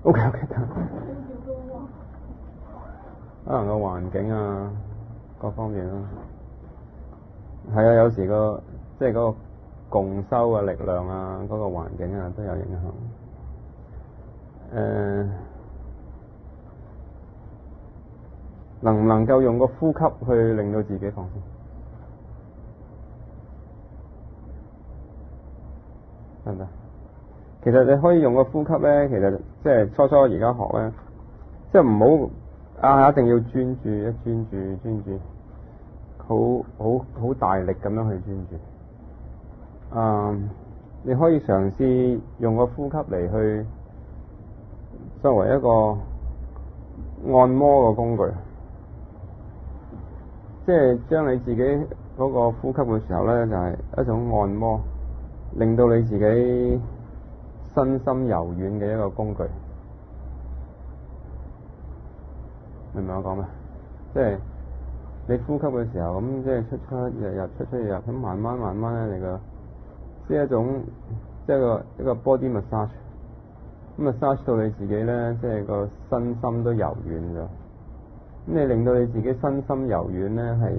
OK， 可能個環境啊，各方面啦。係啊，有時即係嗰個共修嘅力量啊，嗰個環境啊都有影響。能唔能夠用個呼吸去令到自己放鬆？得唔得？其實你可以用個呼吸咧，其實即係初而家學咧，即係唔好一定要專注，好大力咁樣去專注。你可以嘗試用個呼吸嚟去作為一個按摩嘅工具，即係將你自己嗰個呼吸嘅時候咧，就係一種按摩，令到你自己身心柔軟嘅一個工具。明唔明我講咩？即係你呼吸嘅時候，咁即係出入出入，咁慢慢咧，你個即係一種即係一個 body massage，咁 massage 到你自己咧，即係個身心都柔軟咗。咁你令到你自己身心柔軟咧，係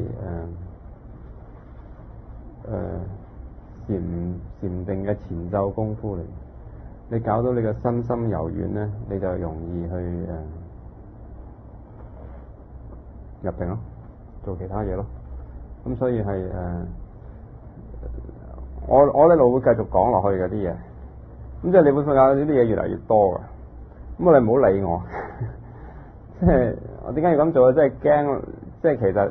禪定嘅前奏功夫嚟。你搞到你嘅身心柔軟咧，你就容易去入定咯，做其他嘢咯。咁所以係我一路會繼續講落去嘅啲嘢。咁即係你會發覺呢啲嘢越嚟越多嘅。咁你唔好理我。即係我點解要咁做啊？即係驚，即係其實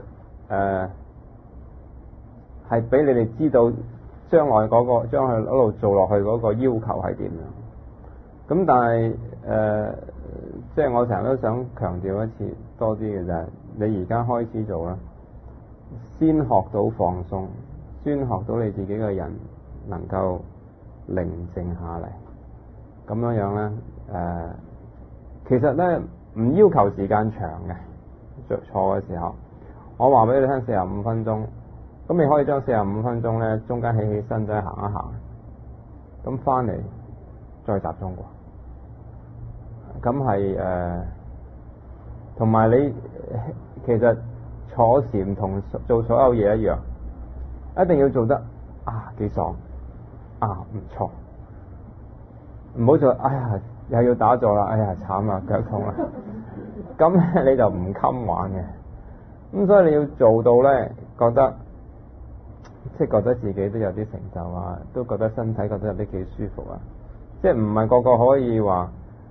係俾你哋知道將來將佢一路做落去嗰個要求係點樣。咁但係即係我成日都想強調一次多啲嘅就係，你而家開始做啦，先學到放鬆，先學到你自己嘅人能夠寧靜下嚟，咁樣咧其實咧唔要求時間長嘅，坐嘅時候，我話俾你聽45分鐘，咁你可以將45分鐘咧中間起身再行一行，咁翻嚟再集中過。咁係同埋你其實坐禪同做所有嘢一樣，一定要做得幾爽唔錯，唔好做哎呀又要打坐啦，哎呀慘啦腳痛啦，咁你就唔襟玩嘅。咁所以你要做到咧，覺得自己都有啲成就啊，都覺得身體覺得有啲幾舒服啊，即係唔係個個可以話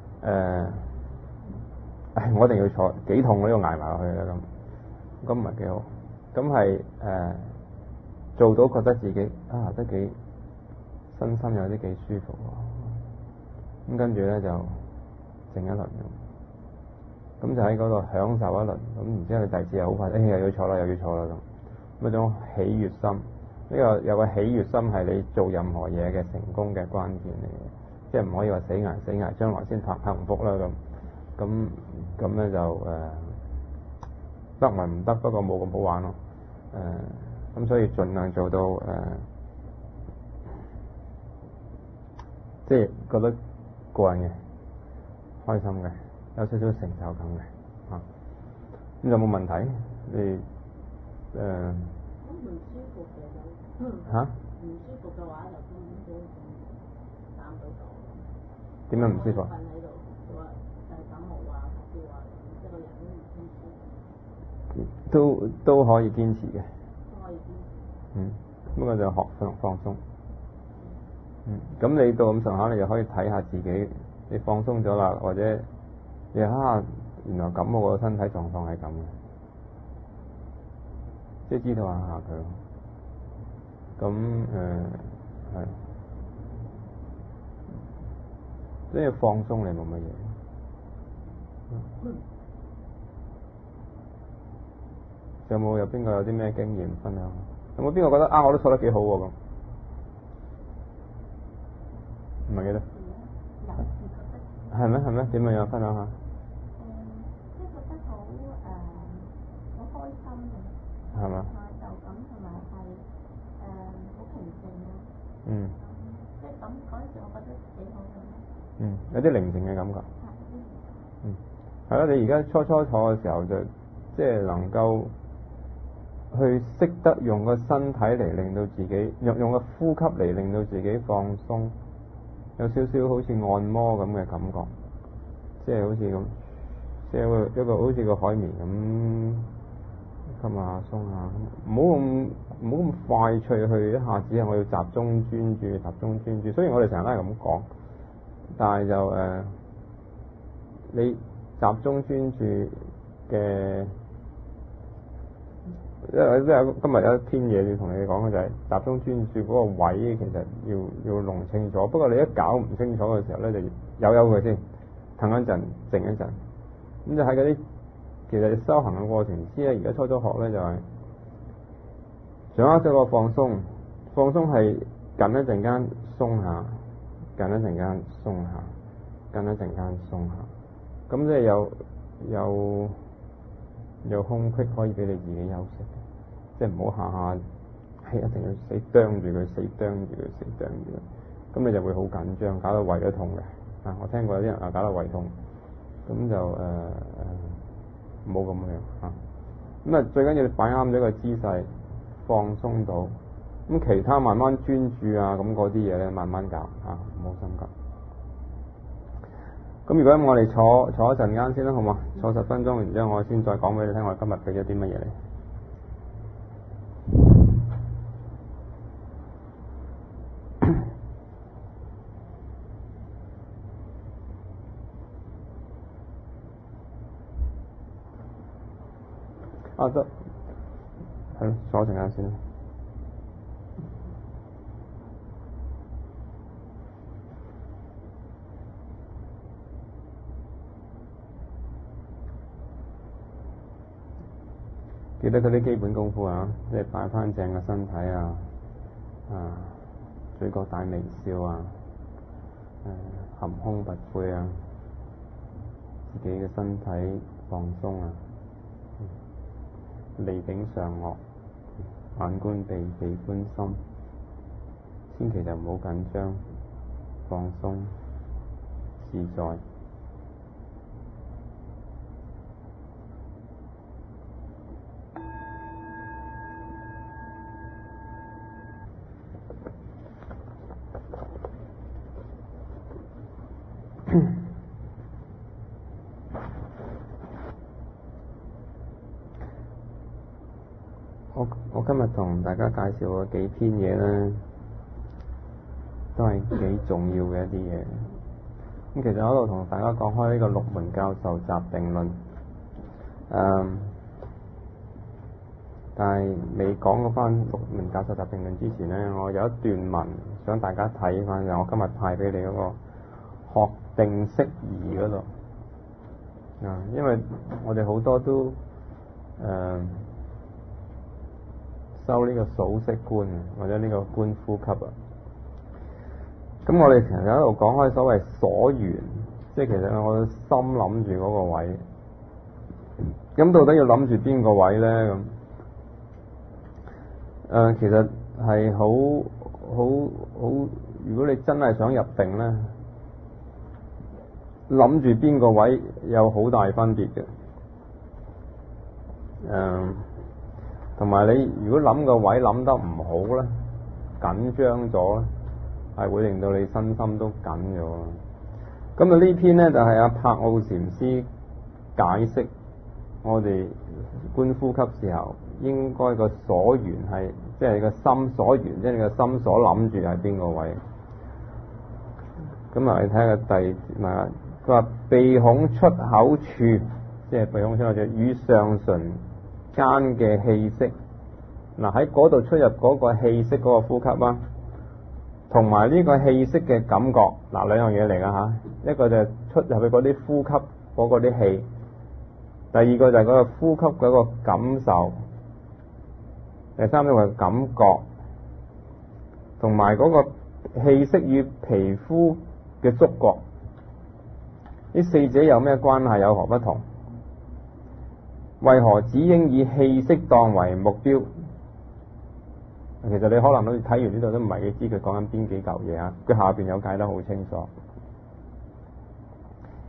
我一定要坐幾痛我都要捱埋落去啦，咁唔係幾好。咁係做到覺得自己都幾身心有啲幾舒服喎，咁跟住咧就靜一輪，咁就喺嗰度享受一輪，咁然之後第二次又好快，又要坐啦咁，一種喜悅心，呢個有個喜悅心係你做任何嘢嘅成功嘅關鍵嚟嘅，即係唔可以話死捱，將來先幸福啦咁咧就得咪唔得，不過冇咁好玩咯。咁所以盡量做到即係覺得過癮嘅、開心嘅、有少少成就感嘅咁有冇問題？你唔舒服嘅唔舒服嘅話就根本打唔到坐。點樣唔舒服？瞓喺度，話感冒啊、發燒啊，一個人都可以堅持嘅。都可以堅持。不過就學放鬆。咁你到咁上下，你就可以睇下自己，你放鬆咗啦，或者你原來咁我個身體狀況係咁嘅，即係知道下佢。咁係，即係放鬆你冇乜嘢。有邊個有啲咩經驗分享？有冇邊個覺得我都坐得幾好喎咁？唔係記得。係咩？點樣分享下？ 即係覺得好開心嘅。 係嘛？ 就咁同埋係好平靜咯。即係咁嗰陣時，我覺得幾好嘅。 有啲寧靜嘅感覺。 係係咯，你而家初坐嘅時候就即係能夠去識得用個身體嚟令到自己用個呼吸嚟令到自己放鬆，有少少好似按摩咁嘅感覺，即係好似咁，即係一個好似個海綿咁吸下鬆下，唔好咁快脆去一下子我要集中專注，集中專注。雖然我哋成日都係咁講，但係就你集中專注嘅，因為今日有一篇嘢要同你講嘅就係集中專注嗰個位，其實要弄清楚。不過你一搞唔清楚嘅時候咧，就有佢先，停一陣，靜一陣。咁就喺嗰啲其實修行嘅過程之咧，而家初學咧就係掌握咗個放鬆，放鬆係緊一陣間鬆下，緊一陣間鬆下，緊一陣間鬆下。咁即係有空隙可以俾你自己休息，即係唔好下下係一定要死啄住佢，死啄住佢，死啄住佢，咁你就會好緊張，搞到胃都痛嘅。我聽過有啲人搞到胃痛，咁就冇咁樣嚇。咁最緊要你擺啱咗個姿勢，放鬆到，咁其他慢慢專注咁嗰啲嘢咧慢慢搞唔好心急。咁如果我哋坐一陣間先啦，好嘛？坐10分鐘，然之後我先再講俾你聽，我今日俾咗啲乜嘢你。得，係咯，坐一陣間先啦。記得嗰啲基本功夫即係擺翻正個身體嘴角帶微笑含胸拔背自己嘅身體放鬆脷頂上顎，眼觀鼻，鼻觀心，千祈就唔好緊張，放鬆自在。我今日同大家介紹嘅幾篇嘢咧，都係幾重要嘅一啲嘢。咁其實我喺度同大家講開呢個六門教授集定論，但係未講嗰翻六門教授集定論之前咧，我有一段文想大家睇翻，就我今日派俾你嗰個學定釋疑嗰度。因為我哋好多都收呢個數息觀或者呢個觀呼吸咁我哋成日喺度講開所謂所緣，即係其實我心諗住嗰個位，咁到底要諗住邊個位咧？咁其實係好，如果你真係想入定咧，諗住邊個位有好大分別嘅。同埋你如果諗個位諗得唔好咧，緊張咗咧，係會令到你身心都緊咗。咁呢篇咧就係阿柏奧禪師解釋我哋觀呼吸時候應該個所緣係，即係你個心所緣，即係你個心所諗住係邊個位。咁你睇下佢話鼻孔出口處，即係鼻孔出口處與上唇間嘅氣息，喺嗰度出入嗰個氣息嗰個呼吸同埋呢個氣息嘅感覺，兩樣嘢嚟噶一個就係出入去嗰啲呼吸嗰個啲氣，第二個就係嗰個呼吸嗰個感受，第三個係感覺，同埋嗰個氣息與皮膚嘅觸覺，呢四者有咩關係？有何不同？為何只應以氣息當為目標？其實你可能好似睇完呢度都唔係幾知佢講緊邊幾嚿嘢佢下邊有解得好清楚。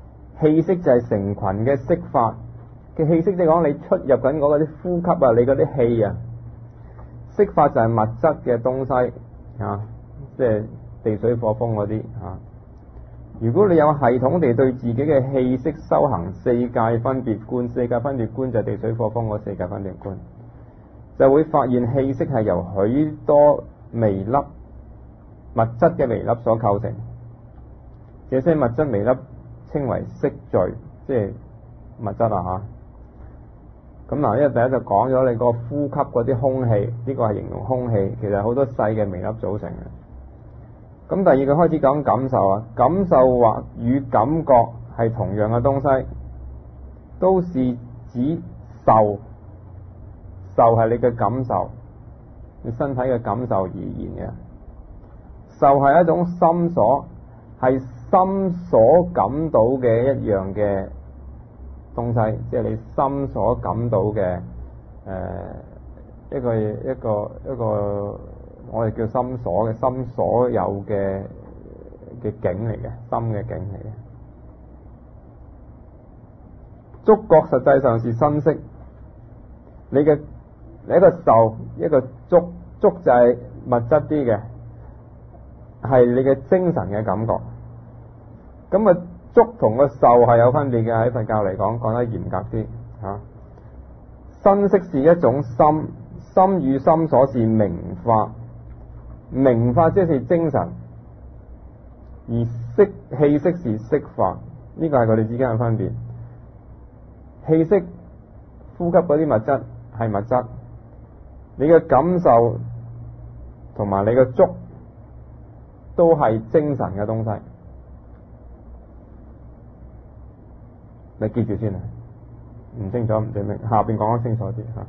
氣息就係成群嘅釋法嘅氣息，即係講你出入緊嗰啲呼吸啊，你嗰啲氣啊，釋法就係物質嘅東西啊，即係地水火風嗰啲啊。如果你有系統地對自己嘅氣息修行四界分別觀，四界分別觀就係地水火風嗰四界分別觀，就會發現氣息係由許多微粒物質嘅微粒所構成，這些物質微粒稱為色聚，即係物質啊嚇。咁嗱，因為第一就講咗你個呼吸嗰啲空氣，呢個係形容空氣，其實好多細嘅微粒組成嘅。咁第二個開始講感受啊，感受或與感覺係同樣嘅東西，都是指受，受係你嘅感受，你身體嘅感受而言嘅。受係一種心所，係心所感到嘅一樣嘅東西，即係你心所感到嘅一個我哋叫心所嘅，心所有嘅境嚟嘅，心嘅境嚟嘅。觸覺實際上是身識，你一個受，一個觸，觸就係物質啲嘅，係你嘅精神嘅感覺。咁啊，觸同個受係有分別嘅，喺佛教嚟講得嚴格啲嚇。身識是一種心，心與心所是明法，明法即係精神，而氣息是色法，呢個係佢哋之間嘅分別。氣息呼吸嗰啲物質係物質，你嘅感受同埋你嘅觸都係精神嘅東西。你記住先啊，唔清楚唔證明，下邊講得清楚啲吓。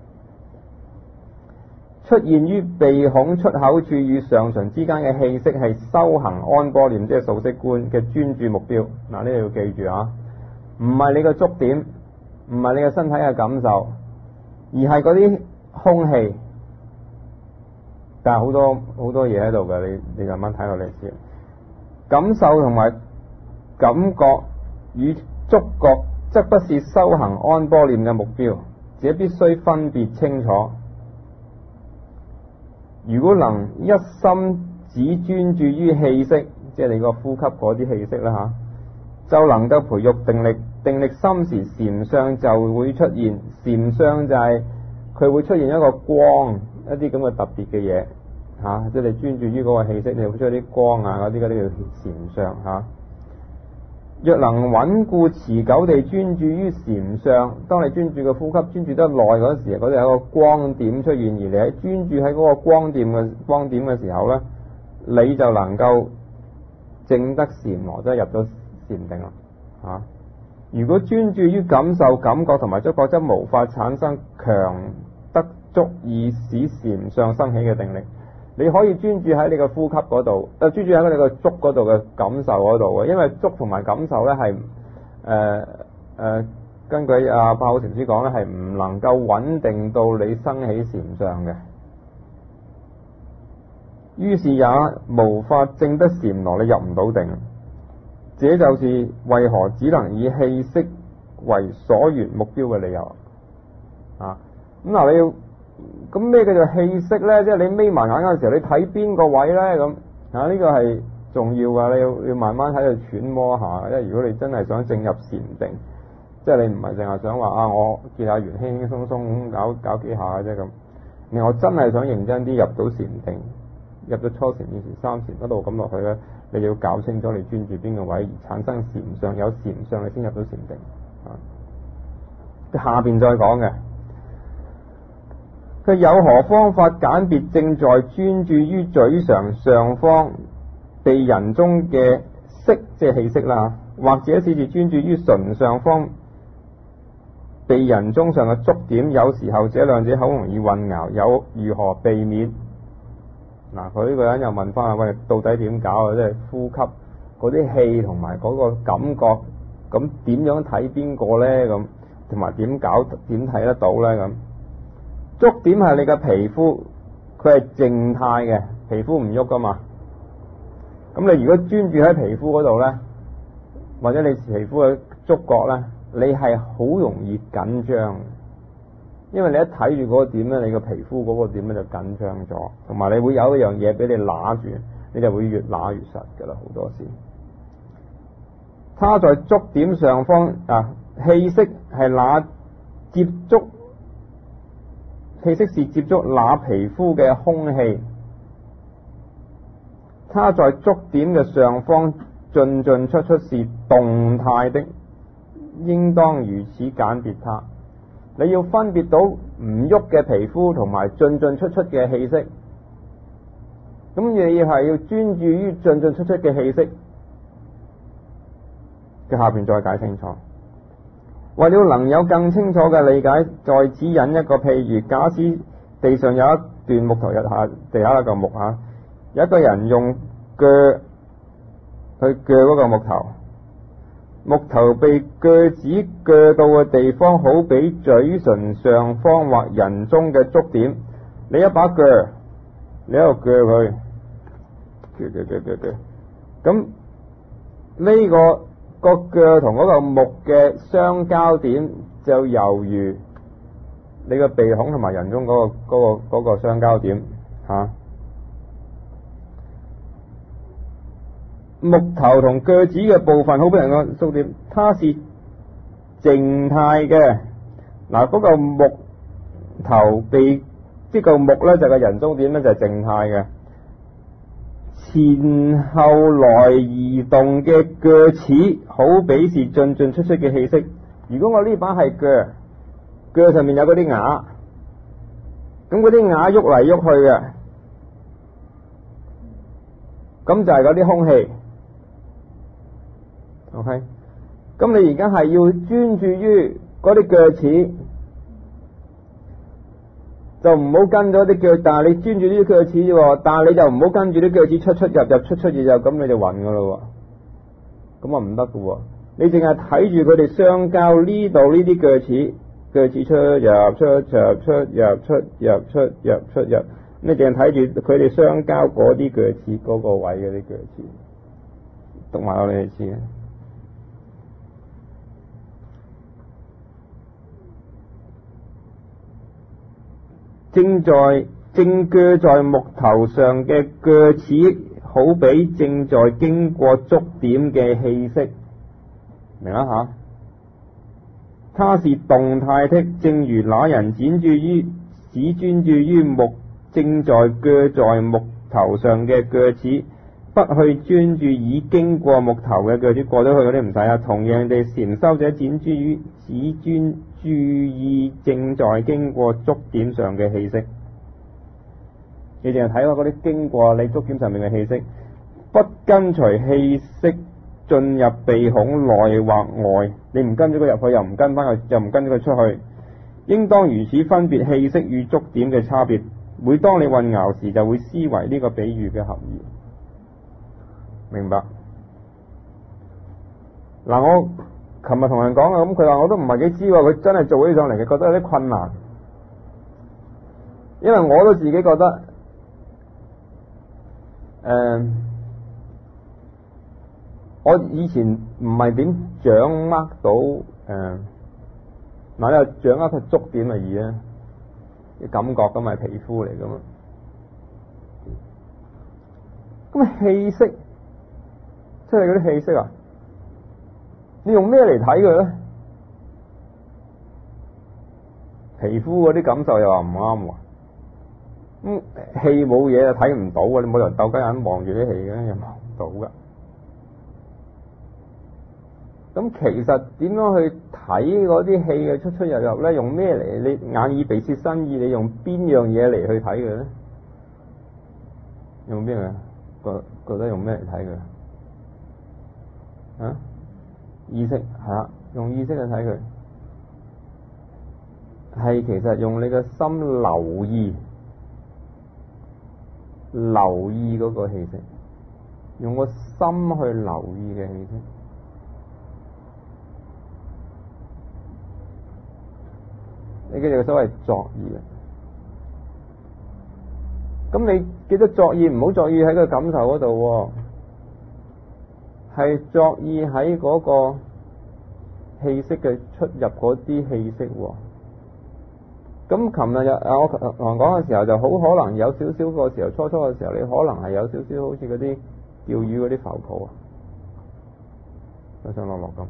出現於鼻孔出口處與上唇之間嘅氣息係修行安般念，即係數息觀嘅專注目標。嗱，呢度要記住啊，唔係你個觸點，唔係你嘅身體嘅感受，而係嗰啲空氣。但係好多嘢喺度嘅，你慢慢睇落嚟先。感受同埋感覺與觸覺則不是修行安般念嘅目標，這必須分別清楚。如果能一心只專注於氣息，即係你個呼吸嗰啲氣息啦吓，就能夠培育定力。定力深時，禪相就會出現。禪相就係佢會出現一個光，一啲咁嘅特別嘅嘢吓，即係你專注於嗰個氣息，你會出現啲光啊，嗰啲叫禪相吓。若能穩固持久地專注於禪相，當你專注嘅呼吸專注得耐嗰時，嗰度有個光點出現，而你喺專注喺嗰個光點嘅時候呢，你就能夠證得禪羅，即係入咗禪定啦吓。如果專注於感受、感覺同埋觸覺，則無法產生強得足以使禪相生起嘅定力。你可以專注喺你嘅呼吸嗰度，專注喺你個觸嗰度嘅感受嗰度嘅，因為觸同埋感受咧係根據帕縠禪師講咧，係唔能夠穩定到你生起禪相嘅，於是也無法證得禪羅，你入唔到定。這就是為何只能以氣息為所緣目標嘅理由啊！咁嗱，你要咁咩叫做氣息咧？即係你眯埋眼嗰陣時候，你睇邊個位咧？咁啊，呢個係重要噶，你要慢慢喺度揣摩下。因為如果你真係想證入禪定，即係你唔係淨係想話啊，我結下緣輕輕鬆鬆搞幾下嘅啫咁。你我真係想認真啲入到禪定，入咗初禪、二禪、三禪一路咁落去咧，你要搞清楚你專注邊個位而產生禪相，有禪相你先入到禪定啊。下邊再講嘅。佢有何方法簡別正在專注於嘴上上方鼻人中嘅息，即係氣息啦，或者是專注於唇上方鼻人中上嘅觸點，有時候這兩者好容易混淆，有如何避免？嗱，佢呢個人又問翻啊，喂，到底點搞啊？即係呼吸嗰啲氣同埋嗰個感覺，咁點樣睇邊個咧？咁同埋點搞？點睇得到咧？咁？觸點係你嘅皮膚，佢係靜態嘅，皮膚唔喐噶嘛。咁你如果專注喺皮膚嗰度咧， 或者你皮膚嘅觸覺咧，你係好容易緊張，因為你一睇住嗰個點咧，你個皮膚嗰個點咧就緊張咗，同埋你會有一樣嘢俾你揦住，你就會越揦越實噶啦，好多時。它在觸點上方氣息係那接觸，氣息是接觸那皮膚嘅空氣。它在觸點嘅上方進進出出是動態的，應當如此揀別它。你要分別到唔喐嘅皮膚同埋進進出出嘅氣息，咁你係要專注於進進出出嘅氣息嘅下邊再解清楚。為了能有更清楚嘅理解，再指引一個譬如，假使地上有一段木頭，地下有一嚿木嚇，有一個人用鋸去鋸嗰個木頭，木頭被鋸子鋸到嘅地方，好比嘴唇上方或人中嘅觸點。你一把鋸，你喺度鋸佢，鋸，咁呢個鋸同嗰個木嘅相交點，就猶如你個鼻孔同埋人中嗰個相交點嚇。木頭同鋸子嘅部分好比人個觸點，它是靜態嘅。嗱，嗰個木頭被即個木咧就個人中點咧就係靜態嘅，前後來移動嘅鋸齒好比是進進出出嘅氣息。如果我呢把係鋸上面有嗰啲牙，咁嗰啲牙喐嚟喐去嘅，咁就係嗰啲空氣。OK，咁你而家係要專注於嗰啲鋸齒，就唔好跟咗啲鋸，但係你專注啲鋸齒啫，但係你就唔好跟住啲鋸齒出出入入出出入入，咁你就暈噶咯，咁啊唔得噶，你淨係睇住佢哋相交呢度呢啲鋸齒出入出，你淨係睇住佢哋相交嗰啲鋸齒嗰個位嗰啲鋸齒，讀埋我哋知。正鋸在木頭上嘅鋸齒，好比正在經過觸點嘅氣息，明啦吓？它是動態的，正如那人只專注於正在鋸在木頭上嘅鋸齒，不去專注已經過木頭嘅鋸齒，過咗去嗰啲唔使啊。同樣地，禪修者只專注意正在經過觸點上嘅氣息，你淨係睇下嗰啲經過你觸點上面嘅氣息，不跟隨氣息進入鼻孔內或外，你唔跟咗佢入去，又唔跟翻佢，又唔跟咗佢出去，應當如此分別氣息與觸點嘅差別。每當你混淆時，就會思維呢個比喻嘅含義。明白？嗱，我琴日同人講啊，咁佢話我都唔係幾知喎，佢真係做起上嚟嘅，覺得有啲困難，因為我都自己覺得，我以前唔係點掌握到，嗱，你又掌握佢觸點嘅意啊，啲感覺咁係皮膚嚟噶嘛，咁氣息，即係嗰啲氣息啊，你用咩嚟睇佢咧？皮膚嗰啲感受又話唔啱喎，咁氣冇嘢就睇唔到嘅，你冇人鬥雞眼望住啲氣嘅，又望唔到噶。咁其實點樣去睇嗰啲氣嘅出出入入咧？用咩嚟？你眼耳鼻舌身意，你用邊樣嘢嚟去睇佢咧？用邊樣？覺得用咩嚟睇佢？啊？意識係啦，用意識去睇佢，係其實用你嘅心留意嗰個氣息，用個心去留意嘅氣息。你記住所謂作意啊！咁你記得作意，唔好作意喺個感受嗰度， 係作意喺嗰個氣息嘅出入嗰啲氣息喎。咁琴日我同講嘅時候就好可能有少少個時候，初嘅時候你可能係有少少好似嗰啲釣魚嗰啲浮泡啊，上上落落咁。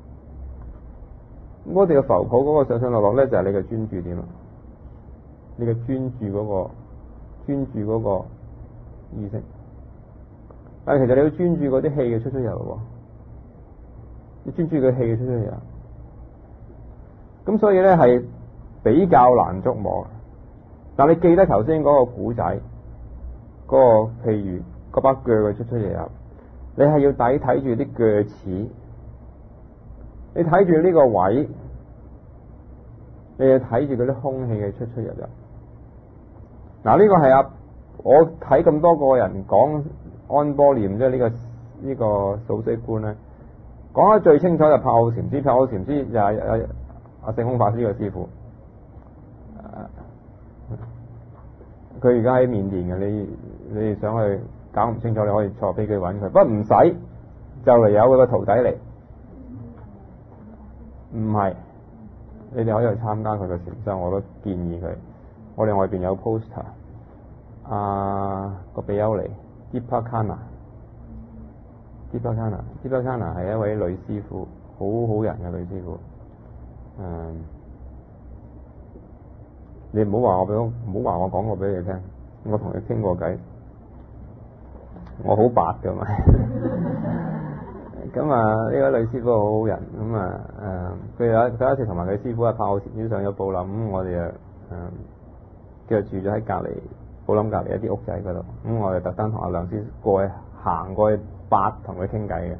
我哋嘅浮泡嗰個上上落落咧，就係你嘅專注點啦，你嘅專注嗰個意識。但係其實你要專注嗰啲氣嘅出入喎，你專注個氣嘅出入。咁所以咧係比較難捉摸。但你記得頭先嗰個古仔，嗰個譬如嗰把鋸嘅出入，你係要睇住啲鋸齒，你睇住呢個位，你要睇住嗰啲空氣嘅出入。嗱，呢個係我睇咁多個人講安波念，即係呢個數息觀咧，講得最清楚就帕奧禪師。帕奧禪師就係阿聖空法師嘅師傅。佢而家喺緬甸嘅，你哋想去搞唔清楚，你可以坐飛機揾佢，不過唔使，就嚟有佢個徒弟嚟。唔係，你哋可以去參加佢嘅禪修，我都建議佢。我哋外邊有 poster， 個比丘尼 Dipa Kana 係一位女師傅，好好人嘅女師傅。你唔好話我講過俾你聽，我同佢傾過偈，我好白噶嘛。咁呢位女師傅好好人，佢有一次同埋佢師傅帕奧禪師上咗布林，咁我哋叫佢住咗喺隔離布林隔離一啲屋仔嗰度，咁我哋特登同阿梁師行過去同佢傾偈嘅。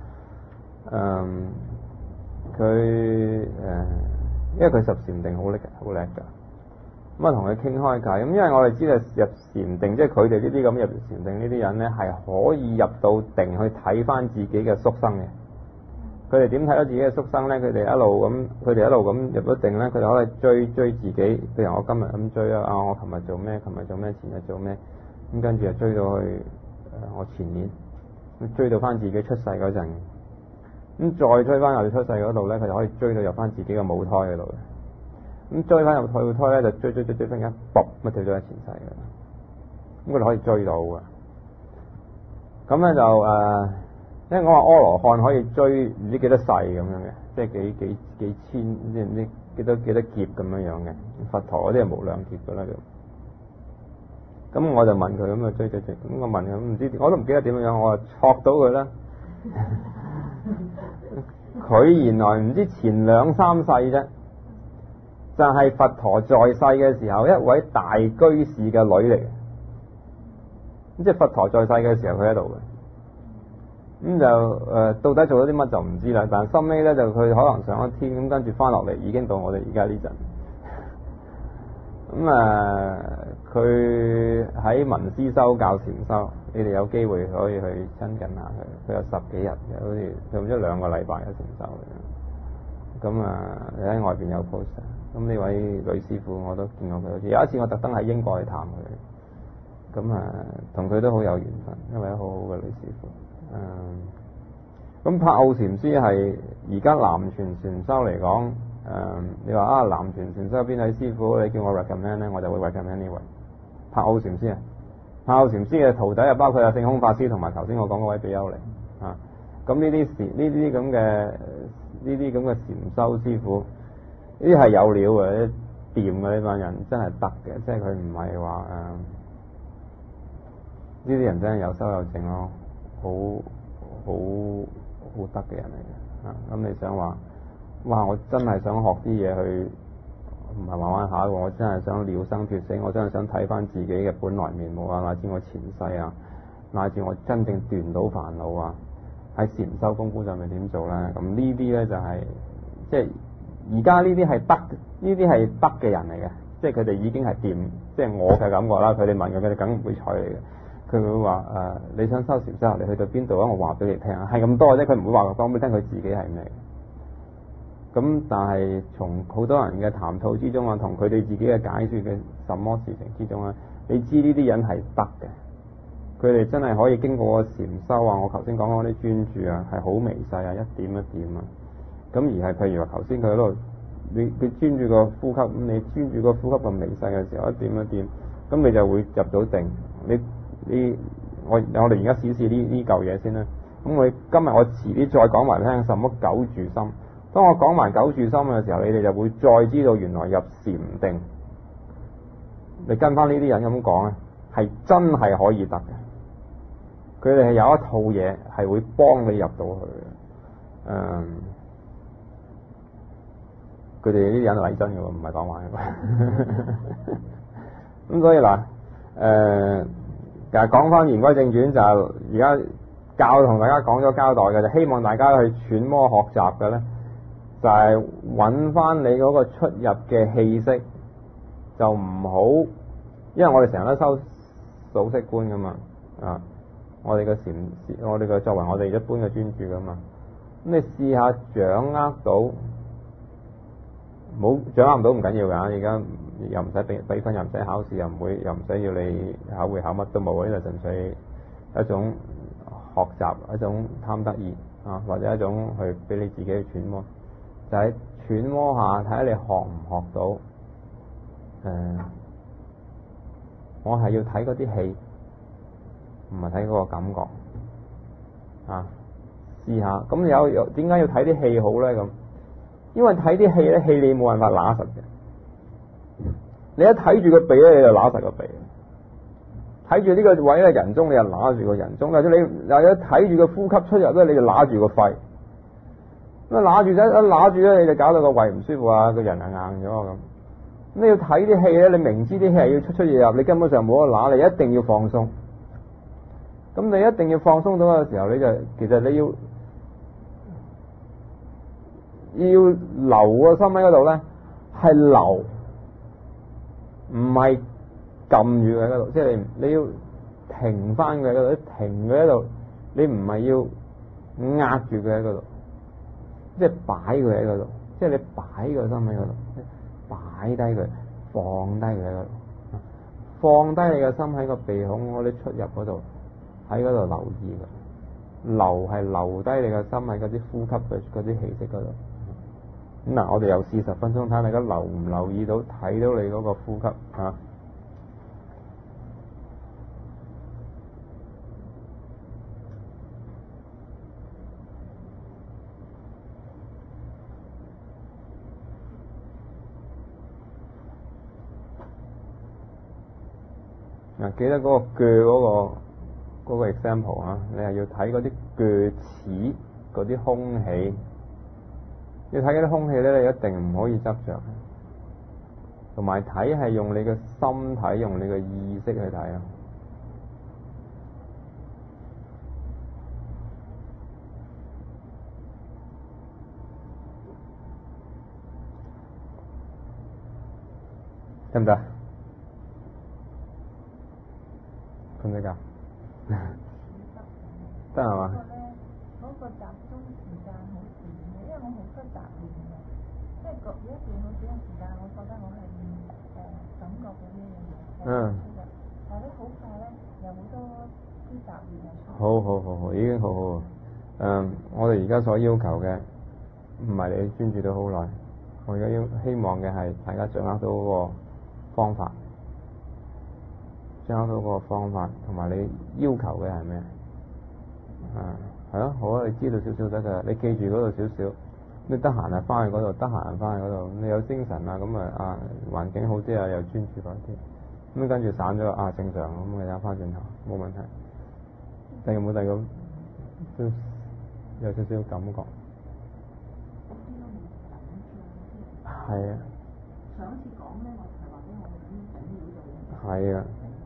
因為佢入禪定好叻㗎。咁同佢傾開偈，咁因為我哋知道入禪定，即係佢哋呢啲咁入禪定呢啲人咧，係可以入到定去睇翻自己嘅宿生嘅。佢哋點睇到自己嘅宿生咧？佢哋一路咁入咗定咧，佢哋可以追自己。譬如我今日咁追我琴日做咩？前日做咩？咁跟住就追到去我前年，追到翻自己出世嗰陣。咁再追翻入出世嗰度咧，佢就可以追到入翻自己嘅母胎嗰度嘅。咁追翻入母胎咧，就追翻一卜咁跳咗喺前世嘅，咁佢哋可以追到嘅。咁咧就因為我話阿羅漢可以追唔知幾多世咁樣嘅，即係幾千，唔知幾多劫咁樣嘅。佛陀嗰啲係無量劫噶啦就。咁我就問佢咁追，咁我問佢唔知，我都唔記得點樣，我話戳到佢啦。佢原來唔知前2、3世啫。就係佛陀在世嘅時候，一位大居士嘅女嚟嘅，咁即係佛陀在世嘅時候佢喺度嘅，咁就到底做咗啲乜就唔知啦。但係後尾咧就佢可能上咗天，咁跟住翻落嚟已經到我哋而家呢陣。咁佢喺文思修教禪修，你哋有機會可以去親近下佢。佢有10幾日嘅，好似用咗2個禮拜嘅禪修嘅。咁你喺外邊有 post。咁呢位女師傅我都見過佢好似有一次我特登喺英國去探佢，咁同佢都好有緣分，因為好好嘅女師傅。咁帕奧禪師係而家南傳禪修嚟講，你話南傳禪修邊位師傅你叫我 recommend 咧，我就會 recommend 呢位帕奧禪師啊。帕奧禪師嘅徒弟又包括有聖空法師同埋頭先我講嗰位比丘尼啊。咁呢啲咁嘅禪修師傅。呢啲係有料嘅，掂嘅呢班人真係得嘅，即係佢唔係話呢啲人真係有修有證咯，好得嘅人嚟嘅。咁你想話，哇！我真係想學啲嘢去，唔係玩下喎，我真係想了生脱死，我真係想睇翻自己嘅本來面目啊，乃至我前世啊，乃至我真正斷到煩惱啊，喺禪修功夫上面點做咧？咁呢啲咧就係即係。而家呢啲係得嘅人嚟嘅，即係佢哋已經係掂，即係我嘅感覺啦。佢哋問佢哋梗唔會睬你嘅，佢會話你想修禪修，你去到邊度啊？我話俾你聽啊，係咁多啫。佢唔會話講俾你聽佢自己係咩。咁但係從好多人嘅談吐之中啊，同佢哋自己嘅解説嘅什麼事情之中啊，你知呢啲人係得嘅， 佢哋真係可以經過個禪修啊，我頭先講嗰啲專注啊，係好微細啊，一點一點啊。咁而係譬如話頭先佢喺度，你專注個呼吸，咁你專注個呼吸咁微細嘅時候，一點一點，咁你就會入到定。我哋而家試試呢嚿嘢先啦。咁今日我遲啲再講埋聽什麼九住心。當我講埋九住心嘅時候，你哋就會再知道原來入禪定。你跟翻呢啲人咁講咧，係真係可以得嘅。佢哋係有一套嘢係會幫你入到去嘅。佢哋呢啲人係真嘅喎，唔係講玩嘅。咁所以嗱，其實講翻言歸正傳，就而家同大家講咗交代嘅，就希望大家去揣摩學習嘅咧，就係揾翻你嗰個出入嘅氣息，就唔好，因為我哋成日都修數息觀噶嘛，我哋嘅作為我哋一般嘅專注噶嘛，咁你試下掌握到。冇掌握唔到唔緊要㗎，而家又唔使俾分，又唔使考試，又唔使要你考會考乜都冇，呢度純粹一種學習，一種貪得意啊，或者一種去俾你自己去揣摩，就係揣摩下睇下你學唔學到。我係要睇嗰啲氣，唔係睇嗰個感覺啊。試下咁有點解要睇啲氣好咧？咁因為睇啲氣咧，氣你冇辦法揦實嘅。你一睇住個鼻咧，你就揦實個鼻；睇住呢個位咧，人中你就揦住個人中；或者你又一睇住個呼吸出入咧，你就揦住個肺。咁揦住咧，你就搞到個胃唔舒服啊，個人係硬咗咁。咁你要睇啲氣咧，你明知啲氣係要出入入，你根本上冇得揦，你一定要放鬆。咁你一定要放鬆到嘅時候，其實你要留個心喺嗰度咧，係留，唔係撳住佢喺嗰度，即係你要停翻佢喺嗰度，停佢喺度，你唔係要壓住佢喺嗰度，即係擺佢喺嗰度，即係你擺個心喺嗰度，擺低佢，放低佢喺嗰度，放低你個心喺個鼻孔嗰啲出入嗰度，喺嗰度留意嘅，留係留低你個心喺嗰啲呼吸嘅嗰啲氣息嗰度。咁嗱，我哋又試10分鐘，睇下你而家留唔留意到，睇到你嗰個呼吸啊。嗱，記得嗰個鋸嗰個 example 啊，你係要睇嗰啲鋸齒嗰啲空氣。要睇嗰啲空氣咧，你一定唔可以執着，同埋睇係用你嘅心睇，用你嘅意識去睇啊。得唔得？得唔得㗎？得係嘛？ 嗰個集中時間好短嘅，因為我好多雜念嘅，即係一段好短嘅時間，我覺得我係感覺到呢樣嘢，但係咧好快咧，有好多啲雜念啊。 好，已經好。我哋而家所要求嘅唔係你專注到好耐，我而家希望嘅係大家掌握到嗰個方法，同埋你要求嘅係咩？係咯，好啊！你知道少少得噶，你記住嗰度少少，你得閒啊翻去嗰度，得閒翻去嗰度，你有精神啊，咁啊環境好啲啊，又專注翻啲，咁跟住散咗啊正常，咁啊有翻轉頭冇問題。但有冇第二個都有少少感覺？係啊。 上一次講咧，我係話俾我咁整料到。 係啊。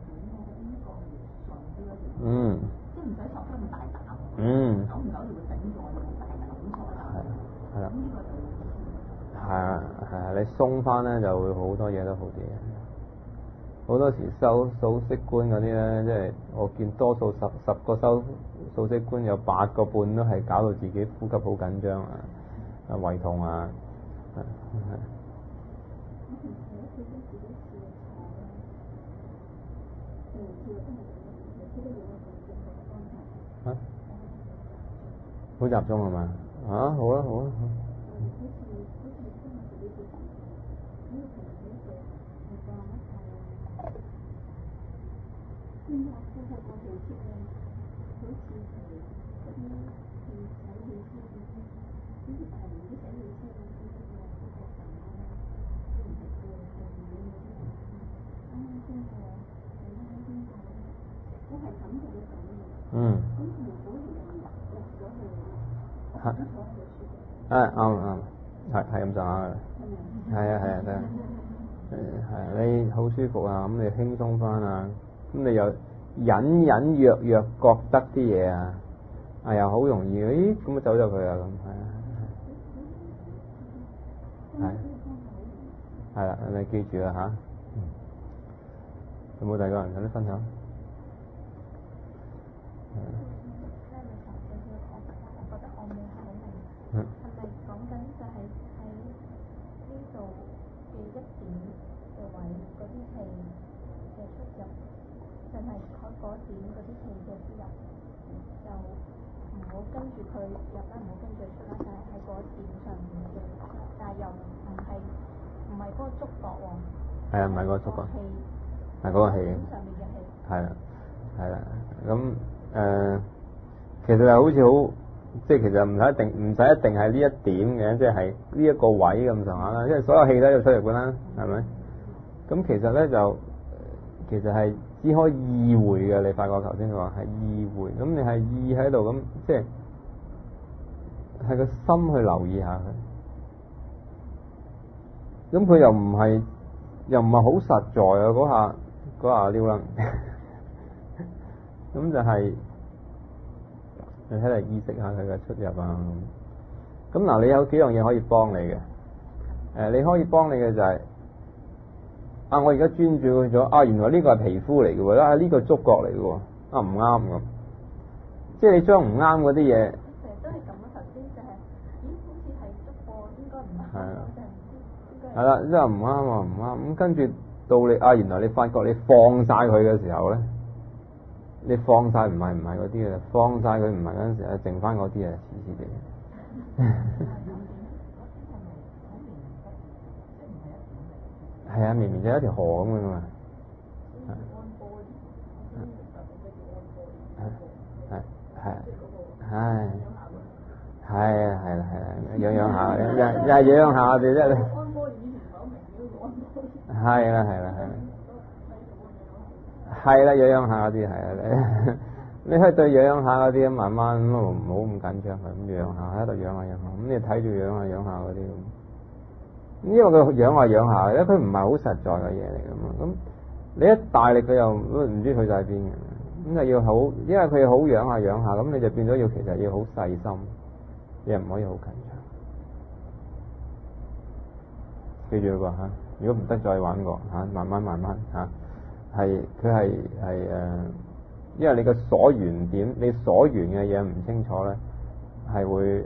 即係唔使索得咁大膽。久唔久就會整咗，有大感覺啦。係啦。咁呢個就係啊，你鬆翻咧就會好多嘢都好啲嘅。好多時修數息觀嗰啲咧，即係我見多數十個修數息觀有8個半都係搞到自己呼吸好緊張啊，胃痛啊。 好集中係嘛？啊，好啊，好啊。嗯。係。啱啱，係咁上下嘅。係啊，得。係你好舒服啊，咁你輕鬆翻啊，咁你又隱隱約約覺得啲嘢啊，又好容易，咦咁啊走咗佢啊咁，係啦，你記住啦嚇。有冇第二個人有啲分享？係咪講緊就係喺呢度嘅一點嘅位嗰啲氣嘅出入，就係喺嗰點嗰啲氣嘅出入，就唔好跟住佢入啦，唔好跟住佢出啦，就係喺嗰點上面嘅，但係又唔係嗰個觸覺喎。係啊，唔係嗰個觸覺。係嗰個氣。上面嘅氣。係啦，咁其實係好似好。即係其實唔使一定係呢一點嘅，即係呢一個位咁上下啦。因為所有氣都喺度出入㗎啦，係咪？咁其實咧就其實係只可以意會嘅。你發覺頭先佢話係意會，咁你係意喺度咁，即係係個心去留意下佢。咁佢又唔係好實在啊！嗰下撩楞，咁就係。你喺度意識下佢嘅出入啊！咁嗱，你有幾樣嘢可以幫你嘅？你可以幫你嘅就係我而家專注咗原來呢個係皮膚嚟嘅喎，呢個觸覺嚟嘅喎，唔啱咁。即係你將唔啱嗰啲嘢，成日都係咁啊！頭先就係，好似係觸覺，應該唔啱。係啊，係啦，即係唔啱唔啱。咁跟住到你原來你發覺你放晒佢嘅時候咧。你放晒唔係嗰啲嘅，放晒佢唔係嗰陣時，剩翻嗰啲啊，黐黐地。係啊，明明就一條河咁嘅嘛。係啦，養下，又係養下我哋啫。係啦。係啦，養下嗰啲係啊，你可以對養下嗰啲慢慢咁唔好咁緊張佢，咁養下喺度養下，咁你睇住養下嗰啲咁。因為佢養下，因為佢唔係好實在嘅嘢嚟㗎嘛。咁你一大力佢又唔知去晒邊嘅，咁就要好，因為佢好養下，咁你就變咗其實要好細心，你又唔可以好緊張。記住啦嚇，如果唔得再玩過嚇，慢慢嚇。佢係因為你嘅所緣點，你所緣嘅嘢唔清楚咧，係會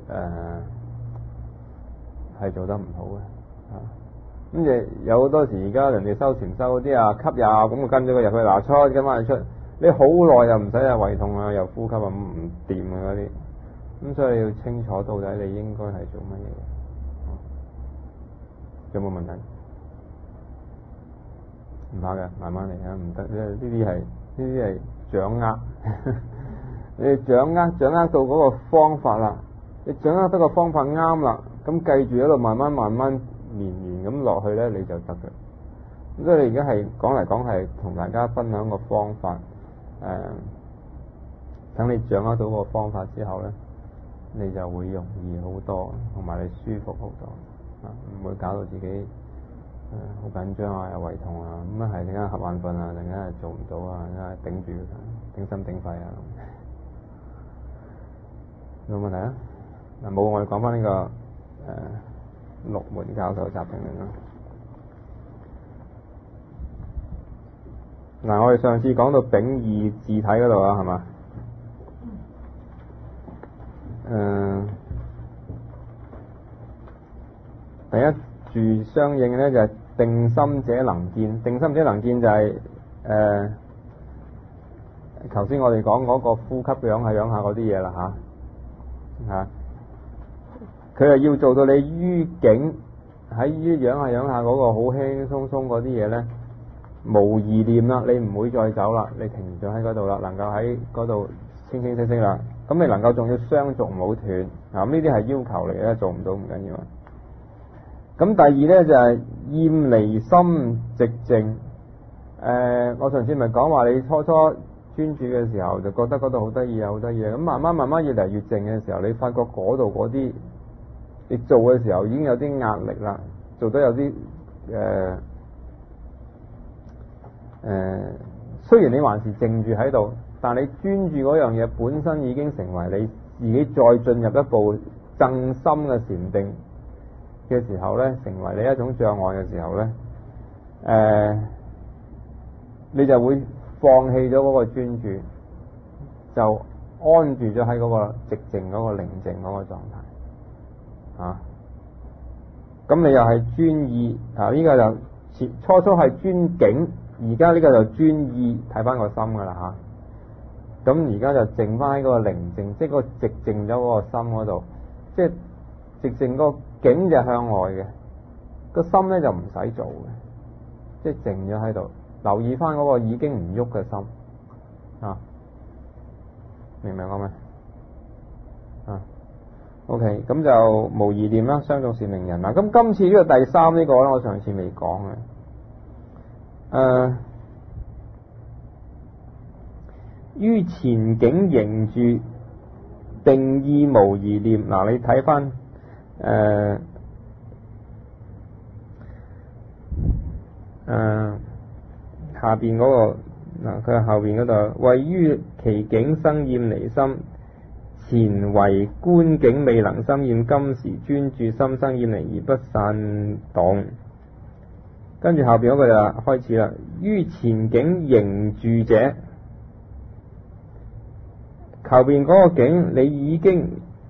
係做得唔好嘅。咁就有好多時而家人哋修禪修嗰啲吸入咁跟咗佢入去出，咁翻出，你好耐又唔使胃痛啊，又呼吸唔掂啊嗰啲。咁所以你要清楚到底你應該係做乜嘢。有冇問題？唔怕嘅，慢慢嚟啊！唔得，呢啲係掌握，你掌握到嗰個方法啦，你掌握得個方法啱啦，咁記住喺度慢慢綿延咁落去咧，你就得嘅。咁所以你而家係講嚟講係同大家分享個方法，等你掌握到個方法之後咧，你就會容易好多，同埋你舒服好多，唔會搞到自己。好緊張啊，有胃痛啊，咁係陣間瞌眼瞓啊，陣間係做唔到啊，陣間頂住頂心頂肺啊，有冇問題啊？冇，我哋講翻呢個陸門教授習定論啦。我哋上次講到丙二字體嗰度啊，係嘛？第一住相應咧就係定心者能見，定心者能見就係頭先我哋講嗰個呼吸養下嗰啲嘢啦嚇， 嚇，佢係要做到你於境喺於養下嗰個好輕輕鬆鬆嗰啲嘢咧，無意念啦，你唔會再走啦，你停咗喺嗰度啦，能夠喺嗰度清清晰晰啦，咁你能夠仲要雙續冇斷，咁呢啲係要求嚟嘅，做唔到唔緊要啊。咁第二咧就係厭離心寂靜。我上次咪講話你初專注嘅時候就覺得嗰度好得意啊，好得意啊，咁慢慢越嚟越靜嘅時候，你發覺嗰度嗰啲你做嘅時候已經有啲壓力啦，做得有啲雖然你還是靜住喺度，但你專注嗰樣嘢本身已經成為你自己再進入一步更深嘅禪定嘅時候咧，成為你一種障礙嘅時候咧，你就會放棄咗嗰個專注，就安住咗喺嗰個寂靜嗰個寧靜嗰個狀態啊。咁你又係專意啊？呢個就初係專境，而家呢個就專意睇翻個心噶啦嚇。咁而家就靜翻喺嗰個寧靜，即係個寂靜咗嗰個心嗰度，即係寂靜個境就向外嘅，個心咧就唔使做嘅，即係靜咗喺度。留意翻嗰個已經唔喐嘅心啊，明唔明我咩？啊 ，OK， 咁就無疑念啦，雙續是名人啦。咁今次呢個第三呢個咧，我上次未講嘅。於前境凝住定意無疑念。嗱，你睇翻下邊嗰個嗱，佢後邊嗰度，謂於其境生厭離心，前為觀境未能生厭，今時專注心生厭離而不散動。跟住後邊嗰個就開始啦，於前境凝住者，後邊嗰個境你已經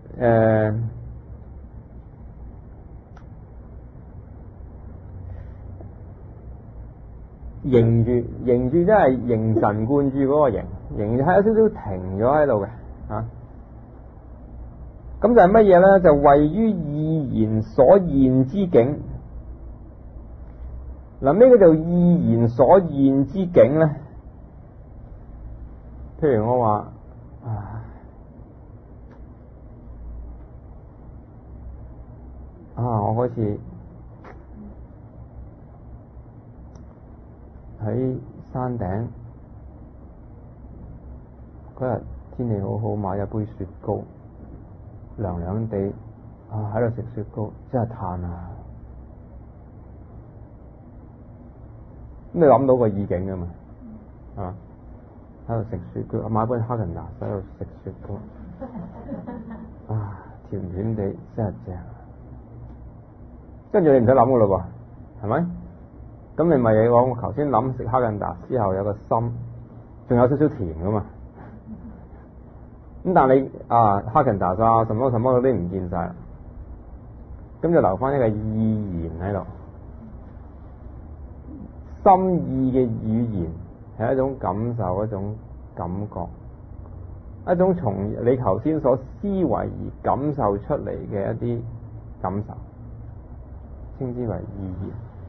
凝住，即係凝神貫注嗰個凝住係有少少停咗喺度嘅啊。咁就係乜嘢咧？就位於意言所現之境。嗱，咩叫做意言所現之境咧？譬如我話我嗰次喺山頂嗰日天氣好好，買一杯雪糕，涼涼地喺度食雪糕，真係嘆啊！咁你諗到個意境㗎嘛？喺度食雪糕，買杯哈根達斯喺度食雪糕，甜甜地真係正。跟住你唔使諗噶咯噃，係咪？咁你咪我頭先諗食哈根達斯之後有個心，仲有少少甜噶嘛。咁但係你哈根達斯什麼嗰啲唔見晒啦，咁就留翻一個意言喺度。心意嘅語言係一種感受，一種感覺，一種從你頭先所思維而感受出嚟嘅一啲感受，稱之為意言。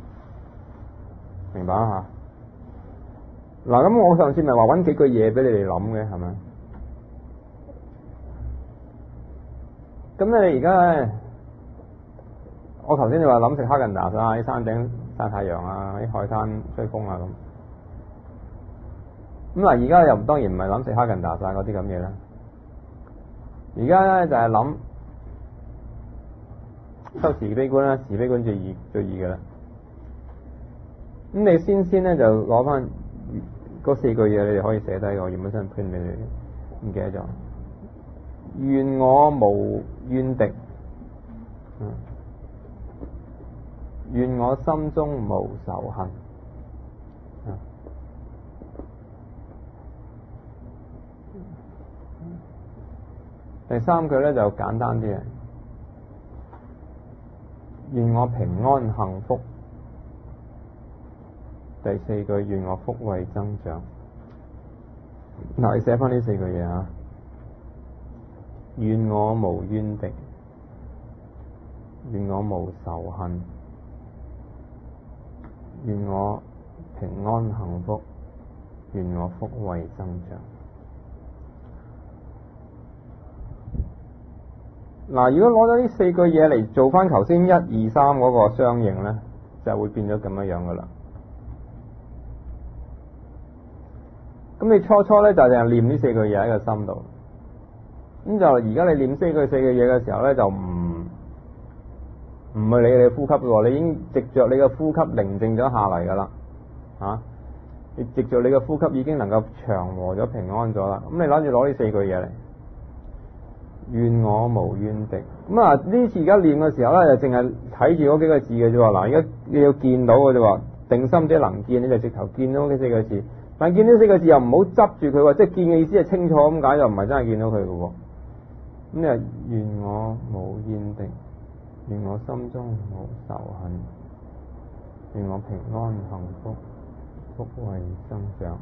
明白啊？嗱，咁我上次咪話揾幾句嘢俾你哋諗嘅，係咪？咁你而家咧，我頭先你話諗食哈根達斯喺山頂曬太陽喺海灘吹風咁。咁嗱，而家又當然唔係諗食哈根達斯嗰啲咁嘢啦。而家咧就係諗修慈悲觀啦，慈悲觀最易嘅啦。咁你先咧就攞翻嗰4句嘢，你哋可以寫低我原本想 print 俾你，唔記得咗。願我無怨敵，願我心中無仇恨。第3句咧就簡單啲嘅，願我平安幸福。第4句，願我福慧增長。嗱，你寫翻呢4句嘢啊。 願我無冤敵，願我無仇恨，願我平安幸福，願我福慧增長。嗱，如果攞咗呢4句嘢嚟做翻頭先1、2、3嗰個相應咧，就會變咗咁樣噶啦。咁你初咧就淨係念呢4句嘢喺個心度，咁就而家你念4句嘢嘅時候咧，就唔係理你呼吸喎，你已經藉着你嘅呼吸寧靜咗下嚟噶啦，你藉着你嘅呼吸已經能夠祥和咗、平安咗啦。咁你諗住攞呢4句嘢嚟，願我無冤敵。咁啊，呢次而家念嘅時候咧，就淨係睇住嗰幾個字嘅啫喎。嗱，而家你要見到嘅啫喎，定心者能見，你就直頭見到呢4個字。但見呢4個字又唔好執住佢喎，即係見嘅意思係清楚咁解，又唔係真係見到佢嘅喎。咁你話願我無怨敵，願我心中無仇恨，願我平安幸福，福慧增長。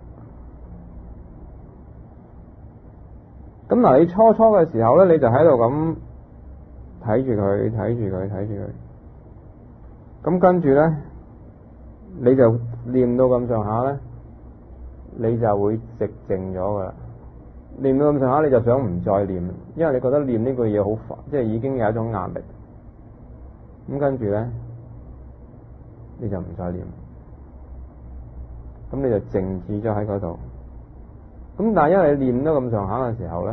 咁嗱，你初嘅時候咧，你就喺度咁睇住佢。咁跟住咧，你就念到咁上下咧，你就會寂靜咗噶啦。念到咁上下，你就想唔再念，因為你覺得念呢句嘢好煩，即係已經有一種壓力。咁跟住咧，你就唔再念，咁你就靜止咗喺嗰度。咁但係因為你念到咁上下嘅時候咧，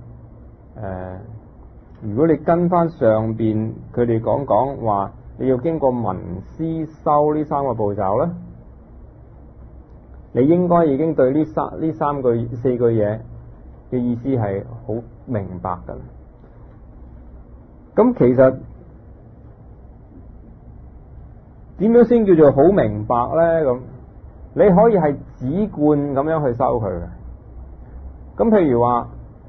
如果你跟翻上邊佢哋講話，你要經過聞思修呢3個步驟咧，你應該已經對呢4句嘢嘅意思係好明白噶啦。咁其實點樣先叫做好明白咧？咁你可以係止觀咁樣去修佢嘅。咁譬如話，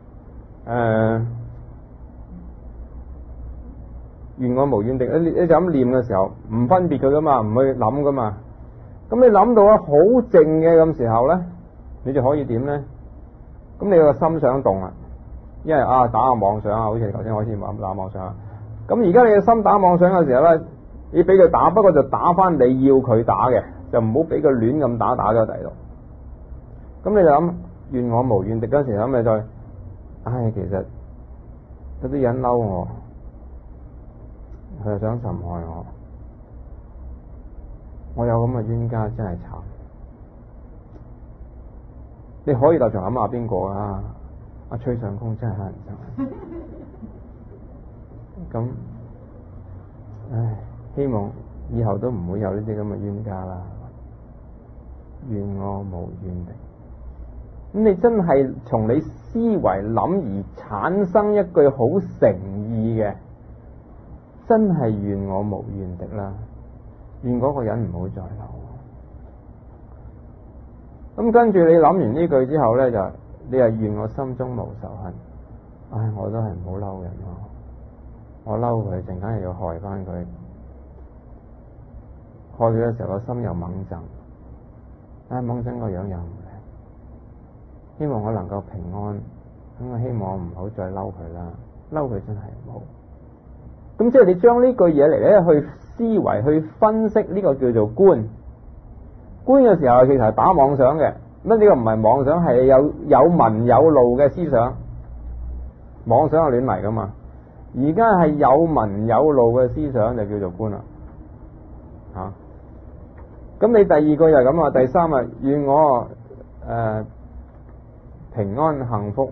願我無怨敵，你就咁念嘅時候唔分別佢噶嘛，唔去諗噶嘛。咁你諗到啊好靜嘅咁時候咧，你就可以點咧？咁你個心想動啊，因為打下妄想啊，好似頭先開始打妄想啊。咁而家你嘅心打妄想嘅時候咧，你俾佢打，不過就打翻你要佢打嘅，就唔好俾佢亂咁打咗第度。咁你就諗。願我無怨敵嗰時，咁你再，其實有啲人嬲我，佢又想陷害我有咁嘅冤家真係慘。你可以立場諗下邊個啊？阿崔相公真係乞人憎。咁，希望以後都唔會有呢啲咁嘅冤家啦。願我無怨敵。咁你真係從你思維諗而產生一句好誠意嘅，真係願我無怨敵啦，願嗰個人唔好再嬲。咁跟住你諗完呢句之後咧，就你又願我心中無仇恨。我都係唔好嬲人咯，我嬲佢陣間又要害翻佢，害佢嘅時候個心又猛震，猛震個樣又唔靚。希望我能夠平安，咁我希望我唔好再嬲佢啦，嬲佢真係唔好。咁即係你將呢句嘢嚟咧去思維去分析，呢個叫做觀。觀嘅時候其實係打妄想嘅，乜呢個唔係妄想，係有文有路嘅思想。妄想係亂嚟噶嘛，而家係有文有路嘅思想就叫做觀啦。咁你第2個又係咁啊，第3啊，願我平安幸福。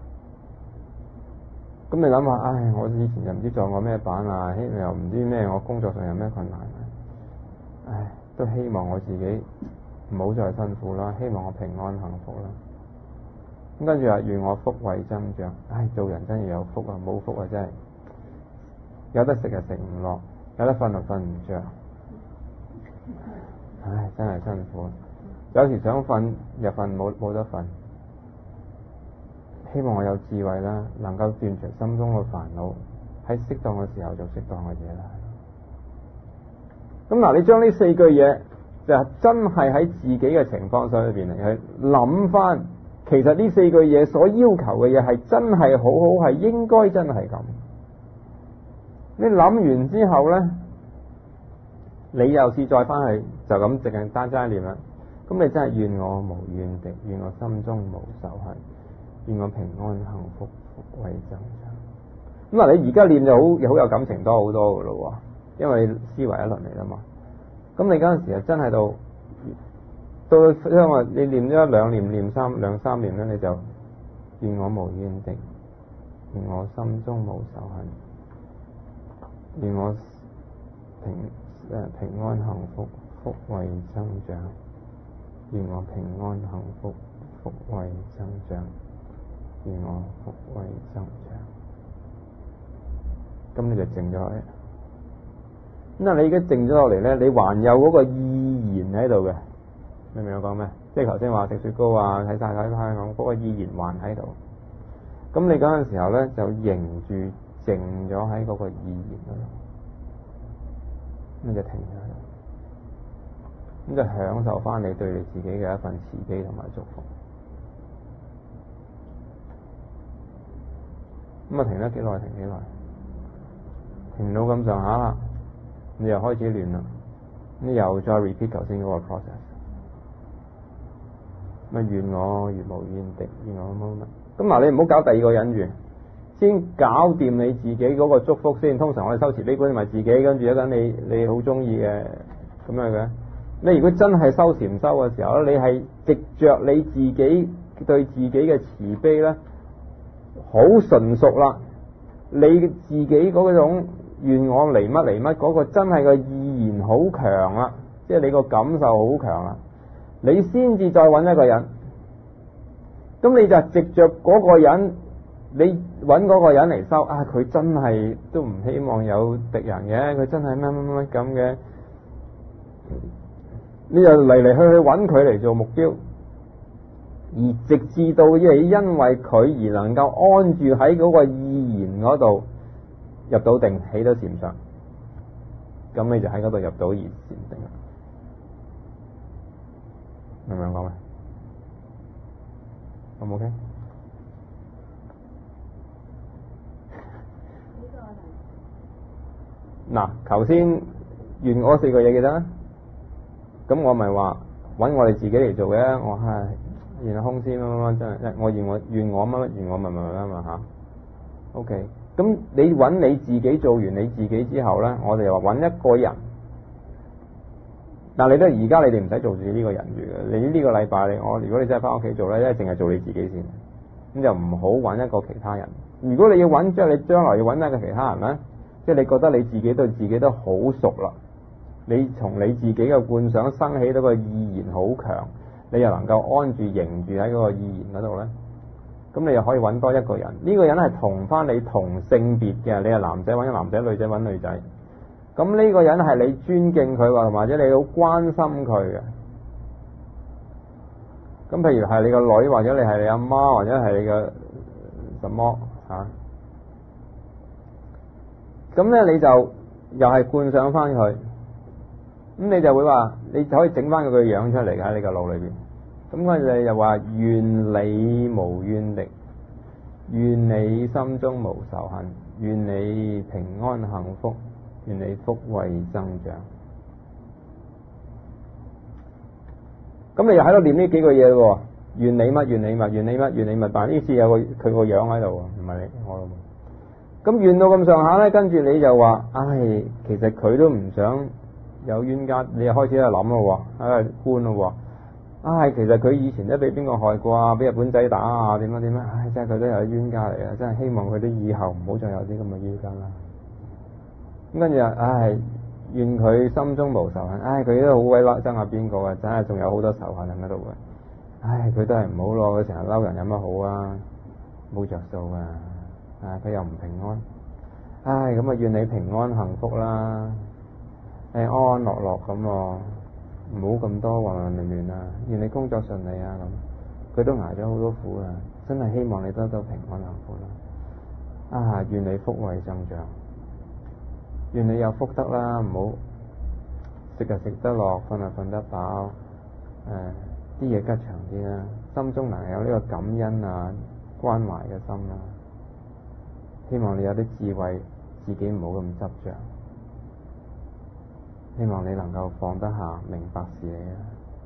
咁你諗下，我以前又唔知撞過咩板啊，又唔知咩，我工作上有咩困難，都希望我自己唔好再辛苦啦，希望我平安幸福啦。咁跟住話願我福慧增長。做人真係有福啊，冇福啊真係有得食就食唔落，有得瞓就瞓唔着，真係辛苦。有時想瞓又瞓，冇得瞓。希望我有智慧啦，能夠斷除心中嘅煩惱，喺適當嘅時候做適當嘅嘢啦。咁嗱，你將呢4句嘢就真係喺自己嘅情況上裏邊嚟去諗翻， 其實呢4句嘢所要求嘅嘢係真係好好，係應該真係咁。你諗完之後咧，你又試再翻去就咁淨係單齋念啦。咁你真係願我無怨敵，願我心中無仇恨，願我平安幸福，福慧增長。咁你而家念就好有感情多好多噶咯，因為你思維一輪嚟啦嘛。咁你嗰陣時啊，真係到因為你念咗兩三年咧，你就願我無怨敵，願我心中無仇恨，願我平安幸福，福慧增長。願我平安幸福，福慧增長。願我福慧增長。咁你就靜咗落嚟。咁你而家靜咗落嚟咧，你還有嗰個意言喺度嘅，明唔明我講咩？即係頭先話食雪糕啊，睇晒咁，嗰個意言還喺度。咁你嗰陣時候咧，就凝住靜咗喺嗰個意言嗰度，咁你就停咗喺度。咁就享受翻你對你自己嘅一份慈悲同埋祝福。咁啊，停得幾耐停幾耐，停到咁上下啦，你又開始亂啦，你又再 repeat 頭先嗰個 process。咁啊，願我如無怨敵，願我乜乜。咁嗱，你唔好搞第二個人住，先搞掂你自己嗰個祝福先。通常我哋修慈悲觀咪自己，跟住一陣你好中意嘅咁樣嘅。你如果真係修禪修嘅時候咧，你係藉着你自己對自己嘅慈悲咧，好純熟啦。你自己嗰種願我離乜嗰個真係個意言好強啦，即係你個感受好強啦，你先至再揾一個人。咁你就藉着嗰個人，你揾嗰個人嚟修啊，佢真係都唔希望有敵人嘅，佢真係乜咁嘅。你就嚟嚟去去揾佢嚟做目標，而直至到你因為佢而能夠安住喺嗰個意言嗰度入到定，起到禪相，咁你就喺嗰度入到禪定啦。明唔明講咩？好唔 OK？嗱，頭先願嗰4個嘢記得。咁我咪話揾我哋自己嚟做嘅，我係願空先乜真係，我願我乜願我乜嘛嚇。OK，咁你揾你自己做完你自己之後咧，我哋又話揾一個人。但你都而家你哋唔使做住呢個人住嘅，你呢個禮拜如果你真係翻屋企做咧，一係淨係做你自己先，咁就唔好揾一個其他人。如果你要揾，即係你將來要揾一個其他人咧，即係你覺得你自己對自己都好熟啦。你從你自己嘅觀想生起到個意言好強，你又能夠安住凝住喺嗰個意言嗰度咧，咁你又可以揾多一個人。呢個人係同翻你同性別嘅，你係男仔揾男仔，女仔揾女仔。咁呢個人係你尊敬佢，或者你好關心佢嘅。咁譬如係你個女，或者你係你阿媽，或者係你嘅什麼嚇？咁咧你就又係觀想翻佢。咁你就會話，你就可以整翻佢個樣出嚟喺你個腦裏邊。咁嗰陣你就話願你無怨敵，願你心中無仇恨，願你平安幸福，願你福慧增長。咁你又喺度念呢幾個嘢喎？願你乜？願你乜？願你乜？願你乜？但呢次有佢個樣喺度喎，唔係你我咯。咁願到咁上下咧，跟住你就話，唉，其實佢都唔想有冤家，你又開始喺度諗咯，喺度觀咯，其實佢以前都俾邊個害過啊？俾日本仔打啊？點樣？真係佢都有冤家嚟嘅，真係希望佢哋以後唔好再有啲咁嘅冤家啦。咁跟住願佢心中無仇恨，佢都好鬼憎下邊個啊？真係仲有好多仇恨喺度嘅，佢都係唔好咯，佢成日嬲人有乜好啊？冇着數啊！佢又唔平安，咁願你平安幸福啦。安安樂樂咁，唔好咁多混混亂亂啊！願你工作順利啊！咁佢都挨咗好多苦啊！真係希望你得到平安幸福啦！願你福慧增長，願你有福德啦！唔好食就食得落，瞓就瞓得飽， 啲嘢吉祥啲啦，心中能有呢個感恩啊、關懷嘅心啦。希望你有啲智慧，自己唔好咁執着。希望你能夠放得下，明白事理啊。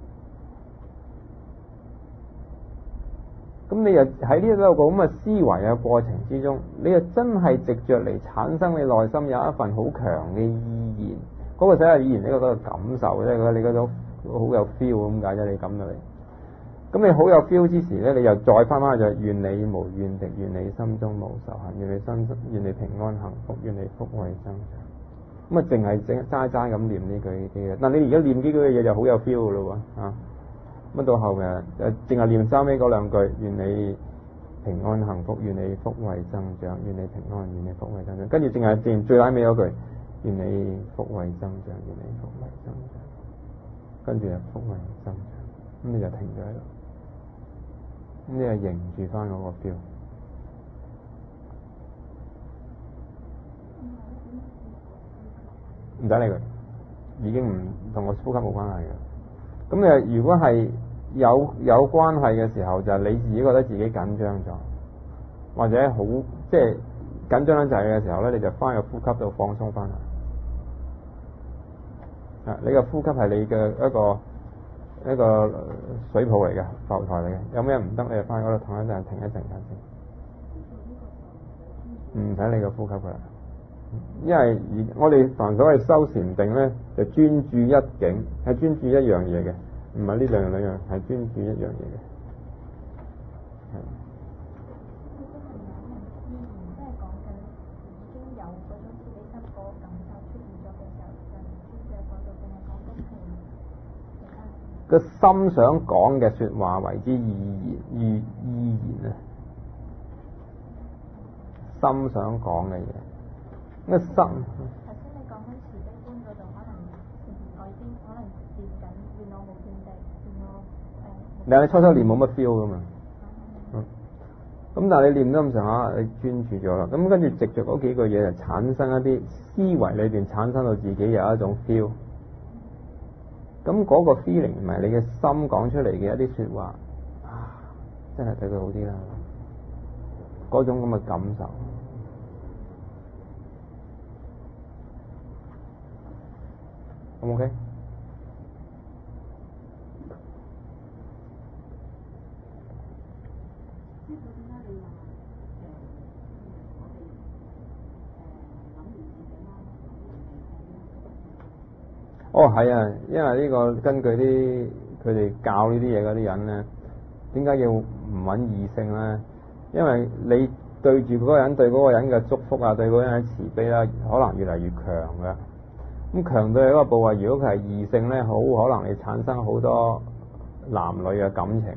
咁你又喺呢一個咁嘅思維嘅過程之中，你又真係藉着嚟產生你內心有一份好強嘅意願。嗰個寫下意願呢個感受咧，你嗰種好有 feel 咁解啫。你感到你，咁你好有 feel 之時咧，你又再翻去就願你無怨敵，願你心中無仇恨，願你平安幸福，願你福慧增長。咁啊，淨係齋齋咁念呢句嘅。嗱，你而家念幾句嘅嘢就好有 feel 噶咯喎啊！咁到後面淨係念三尾嗰兩句，願你平安幸福，願你福慧增長，願你平安，願你福慧增長。跟住淨係念最拉尾嗰句，願你福慧增長，願你福慧增長。跟住就福慧增長，咁你就停咗喺度，咁你就迎住翻嗰個 feel。唔使理佢，已經唔同個呼吸冇關係嘅。咁你如果係有關係嘅時候，就係你自己覺得自己緊張咗，或者好即係緊張得滯嘅時候咧，你就翻個呼吸度放鬆翻嚟。你個呼吸係你嘅一個水泡嚟嘅，浮台嚟嘅。有咩唔得，你就翻嗰度躺一陣，停一陣間先。唔使理個呼吸噶啦。因為我哋凡所謂修禪定咧，就專注一境，係專注一樣嘢嘅，唔係呢兩樣，係專注一樣嘢嘅。係。 即係講緊已經有嗰種自己心嗰個感受出現咗嘅時候，就先至係講到，定係講緊係個心想講嘅說話為之意言啊，心想講嘅嘢。個心。頭先你講緊慈悲觀嗰度，可能我已經可能練緊，願我無怨敵，願我你初初練冇乜 feel 噶嘛。咁但係你練得咁上下，你專注咗啦。咁跟住藉着嗰幾句嘢，就產生一啲思維裏邊產生到自己有一種 feel。咁嗰個 feeling 唔係你嘅心講出嚟嘅一啲說話，真係對佢好啲啦。嗰種咁嘅感受。咁 OK？ 哦，係啊，因為呢個根據啲佢哋教呢啲嘢嗰啲人咧，點解要唔揾異性咧？因為你對住嗰個人，對嗰個人嘅祝福啊，對嗰個人嘅慈悲啦，可能越嚟越強嘅。咁強到一個部位，如果佢係異性咧，好可能你產生好多男女嘅感情。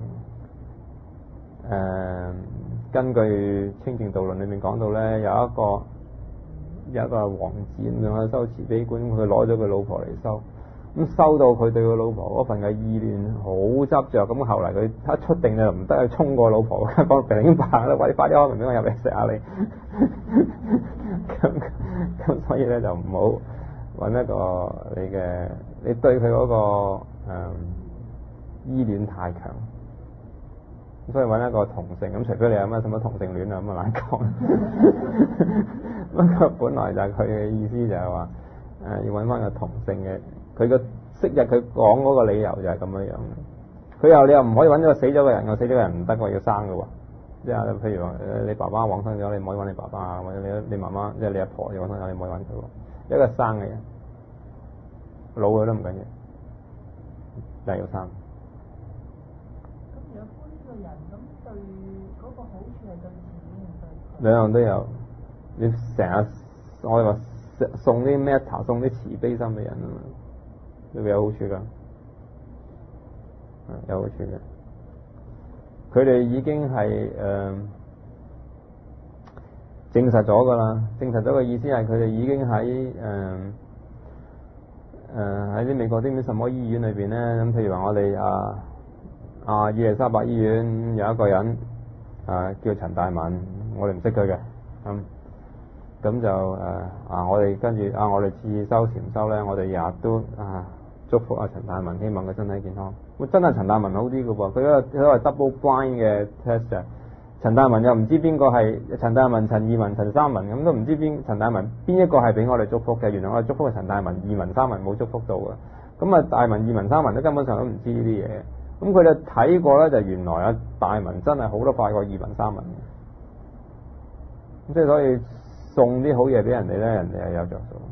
根據《清淨道論》裏面講到咧，有一個王子咁樣修慈悲觀，佢攞咗佢老婆嚟修，咁修到佢對佢老婆嗰份嘅意念好執着，咁後嚟佢一出定就唔得，去衝過老婆，講頂白啦，喂，快啲開門俾我入嚟食下你。咁所以咧就唔好揾一個你對佢嗰個依戀太強。所以揾一個同性，咁除非你有乜什麼同性戀啊，咁啊難講。不過本來就係佢嘅意思就係話，要揾翻個同性嘅，佢個昔日佢講嗰個理由就係咁樣樣。你又唔可以揾咗個死咗嘅人，個死咗嘅人唔得喎，要生嘅喎。即係譬如話，你爸爸往生咗，你唔可以揾你爸爸，或者你媽媽，即係你阿婆要往生咗，你唔可以揾佢喎。一個生嘅人，老嘅都唔緊要，就係要生。 人咁對嗰個好處係對自己定對佢？ 兩樣都有。你成日我哋話送啲 metta， 送啲慈悲心俾人啊嘛，都會有好處噶，有好處嘅。佢哋已經係證實咗噶啦，證實咗嘅意思係佢哋已經喺喺啲美國啲什麼醫院裏邊咧，咁譬如話我哋伊利沙伯醫院有一個人叫陳大文，我哋唔識佢嘅，咁就我哋跟住我哋次修禪修咧，我哋日日都祝福阿陳大文，希望佢身體健康。咁真係陳大文好啲嘅喎，佢嗰個 double blind 嘅 test 啊。陳大文又唔知邊個係陳大文、陳二文、陳三文咁，都唔知陳大文邊一個係俾我哋祝福嘅。原來我哋祝福係陳大文、二文、三文冇祝福到嘅。咁啊，大文、二文、三文都根本上都唔知呢啲嘢。咁佢就睇過咧，就原來啊大文真係好得快過二文、三文。咁即係所以送啲好嘢俾人哋咧，人哋係有着數。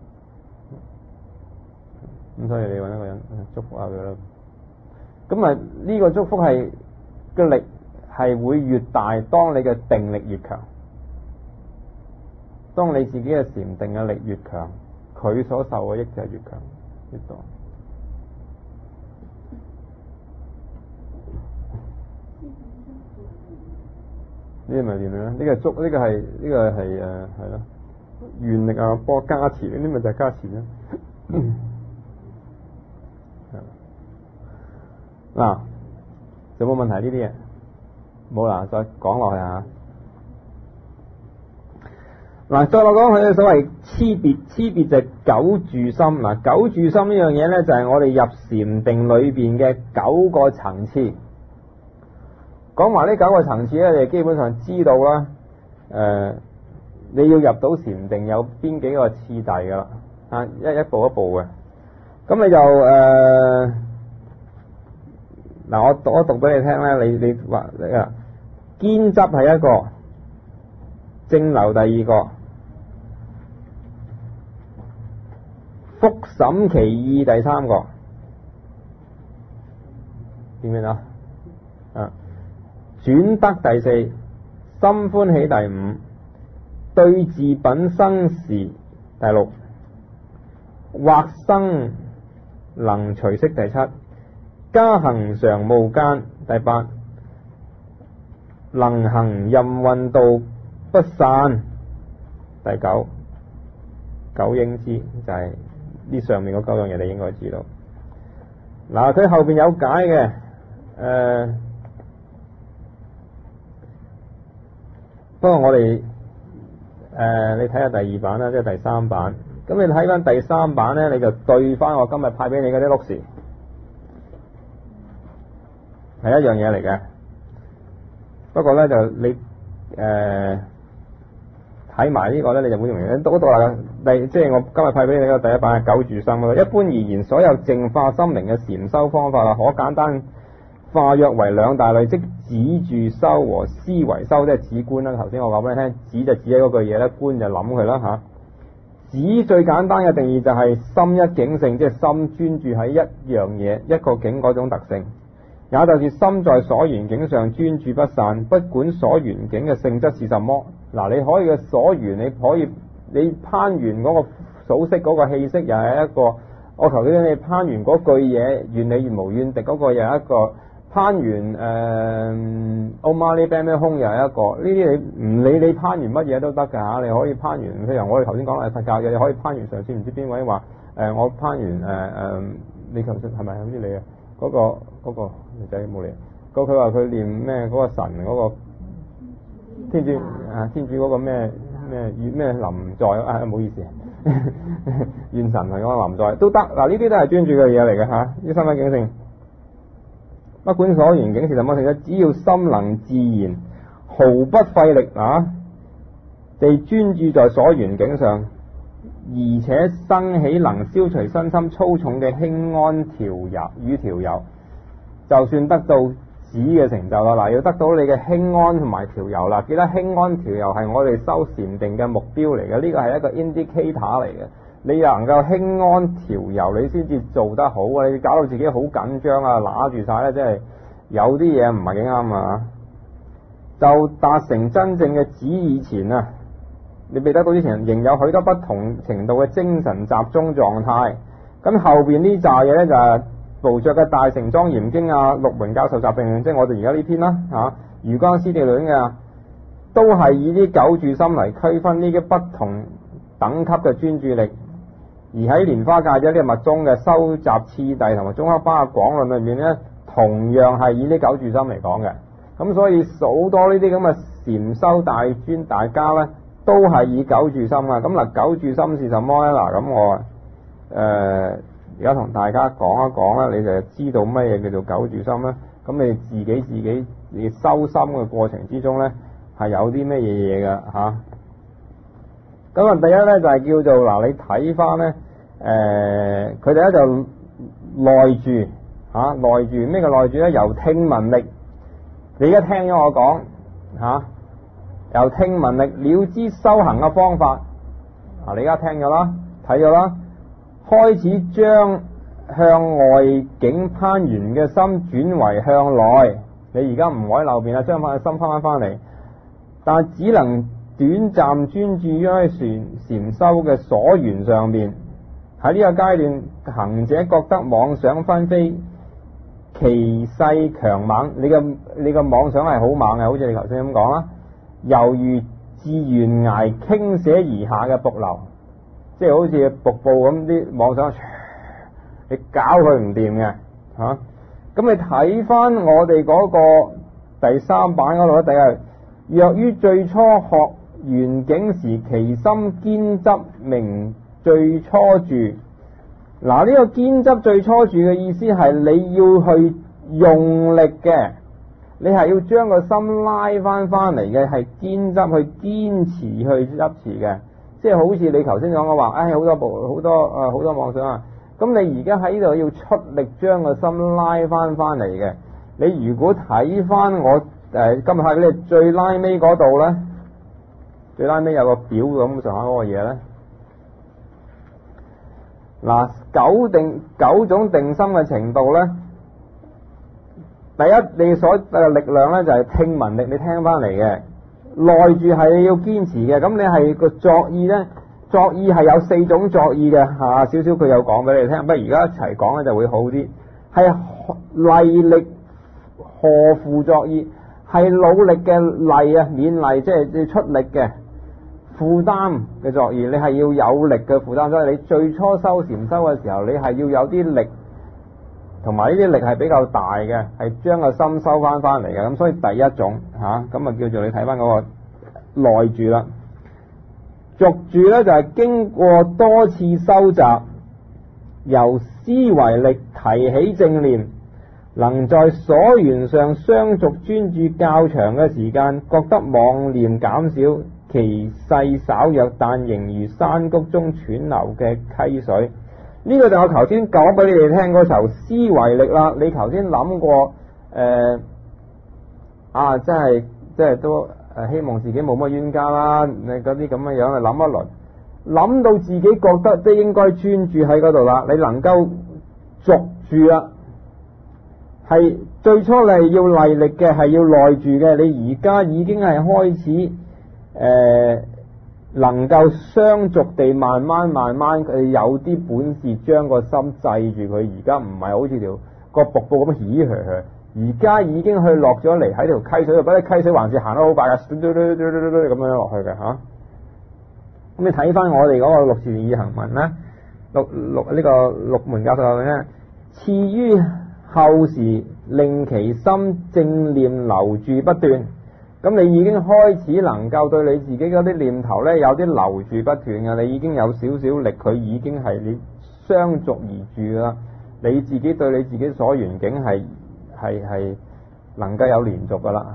咁所以你揾一個人祝福下佢啦。咁啊，呢個祝福係嘅力係會越大，當你嘅定力越強，當你自己嘅禪定嘅力越強，佢所受嘅益就係越強越多。呢個咪練啦，呢個係祝，呢個係係咯，願力啊，波加持，呢啲咪就係加持啦。嗱，有冇問題呢啲嘢？冇啦，再講落去啊！嗱，再落講佢嘅所謂黐別就係九住心。嗱，九住心呢樣嘢咧，就係我哋入禪定裏邊嘅9個層次。講埋呢9個層次咧，你哋基本上知道啦。你要入到禪定有邊幾個次第噶啦？啊，一步一步嘅。咁你就嗱，我讀一讀俾你聽咧。你話啊，堅執係一個，正流第二個，復審其意第三個，見唔見啊？啊，轉得第四，心歡喜第五，對治品生時第六，或生能隨息第七，加行常無間第八，能行任運道不散第九。九應知就係呢上面嗰9樣嘢，你應該知道。嗱，佢後邊有解嘅，不過我哋你睇下第2版啦，即係第3版。咁你睇翻第3版咧，你就對翻我今日派俾你嗰啲錄時，係一樣嘢嚟嘅。不過咧就你睇埋呢個咧，你就會容易讀啦。即係我今日派俾你嘅第1版係9住心咯。一般而言，所有淨化心靈嘅禪修方法可簡單化約為2大類，即止住修和思維修，即係止觀啦。頭先我講俾你聽，止就止喺嗰句嘢咧，觀就諗佢啦吓。止最簡單嘅定義就係心一境性，即係心專注喺一樣嘢一個境嗰種特性，也就是心在所緣境上專注不散，不管所緣境嘅性質是什麼。嗱，你可以嘅所緣，你可以你攀完嗰個數息嗰個氣息，又係一個。我頭先你攀完嗰句嘢，願你願無怨敵嗰個又係一個。攀完Om Mani Padme Hum又係一個。呢啲你唔理你攀完乜嘢都得㗎嚇，你可以攀完，譬如我哋頭先講係佛教嘅，你可以攀完上次唔知邊位話我攀完你頭先係咪好似你啊？嗰個女仔冇嚟，佢話佢念咩嗰個神嗰個天主天主嗰個咩臨在啊，唔好意思，願神係嗰個臨在都得。嗱，呢啲都係專注嘅嘢嚟嘅嚇，呢三分境性。不管所緣境是什麼性質，只要心能自然，毫不費力地專注在所緣境上，而且生起能消除身心粗重嘅輕安調柔，就算得到止嘅成就啦。嗱，要得到你嘅輕安同埋調柔啦。記得輕安調柔係我哋修禪定嘅目標嚟嘅，呢個係一個 indicator 嚟嘅。你又能夠輕安調柔，你先至做得好啊！你搞到自己好緊張啊，揦住晒咧，即係有啲嘢唔係幾啱啊！就達成真正嘅止以前啊，你未得到之前，仍有許多不同程度嘅精神集中狀態。咁後邊呢扎嘢咧就係無著嘅大乘莊嚴經啊、陸榮教授集定，即係我哋而家呢篇啦嚇，瑜伽師地論嘅，都係以啲9住心嚟區分呢啲不同等級嘅專注力。而喺蓮花戒者呢個密宗嘅收集次第同埋宗喀巴嘅廣論裏面咧，同樣係以呢9住心嚟講嘅。咁所以好多呢啲咁嘅禪修大家咧，都係以9住心啊。咁嗱，9住心是什麼咧？嗱，咁我而家同大家講一講啦，你就知道乜嘢叫做久住心啦。咁你自己修心嘅過程之中咧，係有啲咩嘢嘅嚇。咁啊，第一咧就係叫做嗱，你睇翻咧，佢哋咧就內住嚇，內住咩叫內住咧？由聽聞力，你而家聽咗我講嚇，由聽聞力了知修行嘅方法。嗱，你而家聽咗啦，睇咗啦，開始將向外境攀緣嘅心轉為向內。你而家唔喺後邊啦，將翻個心翻嚟，但只能短暫專注於禪修嘅所緣上面。喺呢個階段，行者覺得妄想紛飛，其勢強猛。你嘅妄想係好猛嘅，好似你頭先咁講啦，猶如自懸崖傾瀉而下嘅瀑流，即係好似瀑布咁，啲妄想你搞佢唔掂嘅嚇。咁你睇翻我哋嗰個第3版嗰度咧，第一，若於最初學緣境時，其心堅執名最初住。嗱，呢個堅執最初住嘅意思係你要去用力嘅，你係要將個心拉翻嚟嘅，係堅執去堅持去執持嘅。即係好似你頭先講嘅話，好多妄想啊！咁你而家喺呢度要出力將個心拉翻嚟嘅。你如果睇翻我今日喺呢最拉尾嗰度咧，最拉尾有個表咁上下嗰個嘢咧。嗱，九種定心嘅程度咧，第一你所力量咧就係聽聞力，你聽翻嚟嘅。內住係你要堅持嘅，咁你係個作意咧。作意係有4種作意嘅嚇，少少佢有講俾你聽，不過而家一齊講咧就會好啲。係勵力荷負作意，係努力嘅勵啊，勉勵，即係要出力嘅負擔嘅作意。你係要有力嘅負擔，所以你最初修禪修嘅時候，你係要有啲力，同埋呢啲力係比較大嘅，係將個心收翻嚟嘅。咁所以第一種嚇，咁啊叫做你睇翻嗰個內住啦。續住咧就係經過多次收集，由思維力提起正念，能在所緣上相續專注較長嘅時間，覺得妄念減少，其勢稍弱，但仍如山谷中湍流嘅溪水。呢個就我頭先講俾你哋聽嗰頭思維力啦。你頭先諗過即係都希望自己冇乜冤家啦，你嗰啲咁嘅樣啊，諗一輪，諗到自己覺得即係應該專注喺嗰度啦，你能夠續住啦，係最初你係要勵力嘅，係要內住嘅，你而家已經係開始能夠相續地慢慢佢有啲本事將個心制住佢，而家唔係好似條個瀑布咁起而家已經去落咗嚟喺條溪水度，不過溪水還是行得好快嘅，咁樣落去嘅嚇。咁你睇翻我哋嗰個六字義行文咧，六門教授咧，次於後時令其心正念留住不斷。咁你已經開始能夠對你自己嗰啲念頭咧有啲留住不斷嘅，你已經有少少力，佢已經係你相續而住啦。你自己對你自己所緣境係能夠有連續噶啦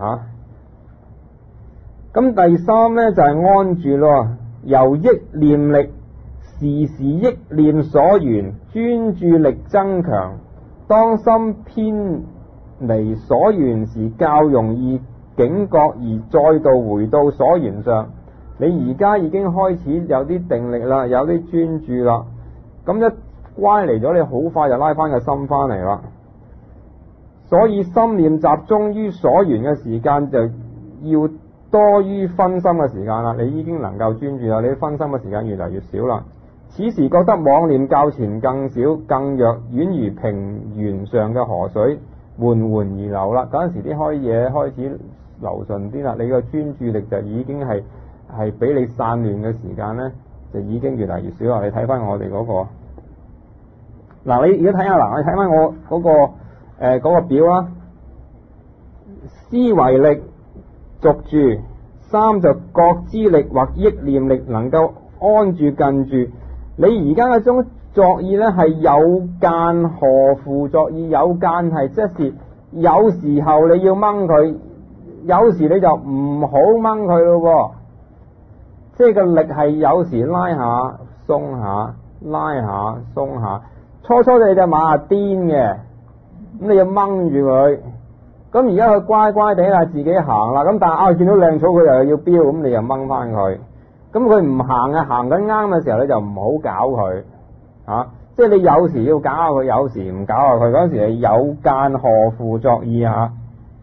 嚇。咁第三咧就係安住咯，由憶念力時時憶念所緣，專注力增強。當心偏離所緣時，較容易警覺而再度回到所緣上。你而家已經開始有啲定力啦，有啲專注啦，咁一乖嚟咗，你好快就拉翻個心翻嚟啦。所以心念集中於所緣嘅時間就要多於分心嘅時間啦。你已經能夠專注啦，你分心嘅時間越嚟越少啦。此時覺得妄念較前更少更弱，宛如平原上嘅河水，緩緩而流啦。嗰陣時啲嘢開始流順啲啦，你個專注力就已經係俾你散亂嘅時間咧，就已經越嚟越少啦。你睇翻我哋嗰個嗱，你而家睇下嗱，你睇翻我嗰個表啦，思維力續住，3就覺知力或憶念力能夠安住近住， 你而家嗰種作意咧係有間何乎作意？有間係即是有時候你要掹佢，有時你就唔好掹佢咯。即係個力係有時拉下鬆下，拉下鬆下。初初你隻馬係癲嘅，咁你要掹住佢。咁而家佢乖乖地啦，自己行啦。咁但係見到靚草佢又要飆，咁你又掹翻佢。咁佢唔行啊，行緊啱嘅時候你就唔好搞佢。即係你有時要搞下佢，有時唔搞下佢。嗰時係有間何乎作意啊。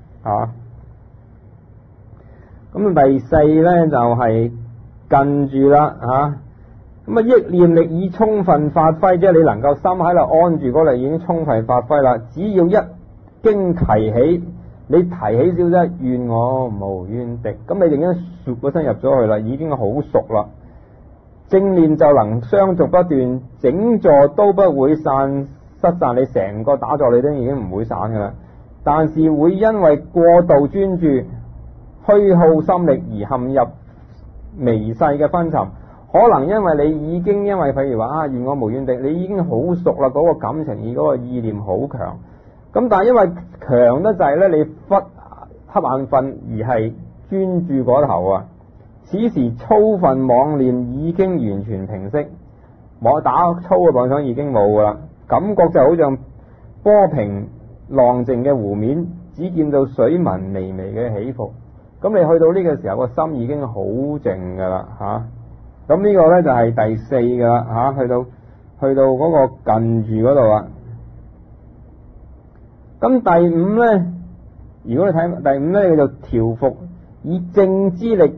咁第四咧就係近住啦。咁憶念力已充分發揮，即係你能夠心喺度安住嗰力已經充分發揮啦。只要一經提起，你提起少少，願我無怨敵，咁你已經熟嗰身入咗去啦，已經好熟啦。正念就能相續不斷，整座都不會失散，你成個打坐你都已經唔會散噶啦。但是會因為過度專注、虛耗心力而陷入微細嘅昏沉。可能因為你已經譬如話願我無怨敵，你已經好熟啦，嗰個感情而嗰個意念好強。咁但係因為強得滯咧，你瞌眼瞓而係專注嗰頭啊。此時粗分妄念已經完全平息，打粗嘅妄想已經冇噶啦，感覺就好像波平浪靜嘅湖面，只見到水紋微微嘅起伏。咁你去到呢個時候，個心已經好靜噶啦。咁呢個咧就係第四噶啦。去到嗰個近住嗰度啦。咁第五咧，如果你睇第五咧，你就調伏，以正之力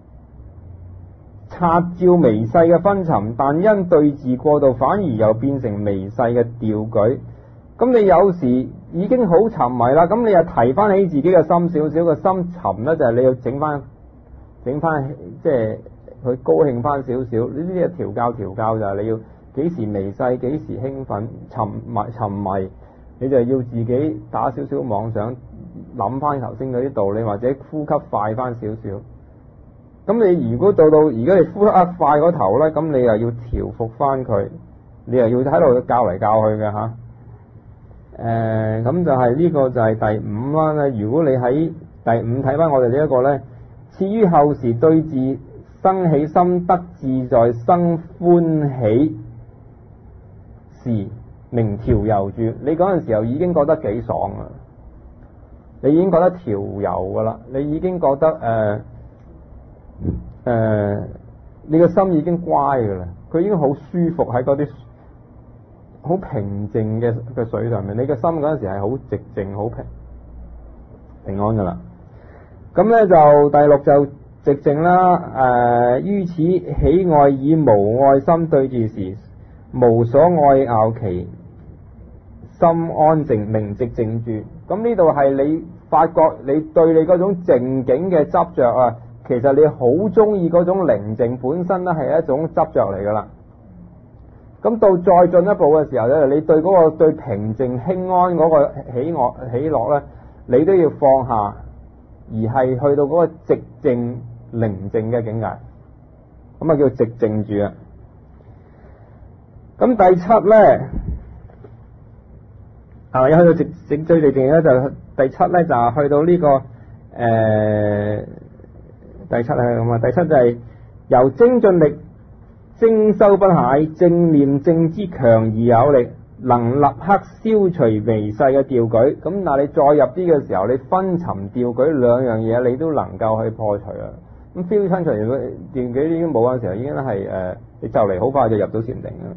察照微細嘅昏沉，但因對治過度，反而又變成微細嘅調舉。咁你有時已經好沉迷啦，咁你又提翻起自己嘅心少少，個心沉咧，就係你要整翻，即係去高興翻少少。呢啲嘅調教就係你要幾時微細，幾時興奮，沉迷。你就要自己打少少妄想，諗翻頭先嗰啲道理，或者呼吸快翻少少。咁你如果到而家你呼吸快嗰頭咧，咁你又要調伏翻佢，你又要喺度教嚟教去嘅吓。咁就係呢個就係第五啦。如果你喺第五睇翻我哋呢一個咧，至於後時對治生起心得自在生歡喜時，明調柔住，你嗰陣時候已經覺得幾爽啦，你已經覺得調柔噶啦，你已經覺得你個心已經乖噶啦，佢已經好舒服喺嗰啲好平靜嘅水上面，你個心嗰陣時係好寂靜、好平安噶啦。咁咧就第六就寂靜啦。於此喜愛以無愛心對治時，無所愛拗其心安靜，明寂靜住。咁呢度係你發覺你對你嗰種靜境嘅執着啊，其實你好中意嗰種寧靜本身咧係一種執着嚟噶啦。咁到再進一步嘅時候咧，你對嗰個對平靜輕安嗰個喜樂咧，你都要放下，而係去到嗰個寂靜寧靜嘅境界，咁啊叫寂靜住啊。咁第七咧，一去到寂最寂靜咧，就第七咧就係去到呢個第七係咁啊。第七就係由精進力精修不懈，正念正知強而有力，能立刻消除微細嘅調舉。咁嗱，你再入啲嘅時候，你昏沉調舉兩樣嘢，你都能夠去破除啊。咁 feel 親除調舉已經冇嘅時候，已經係你就嚟好快就入到禪定啦。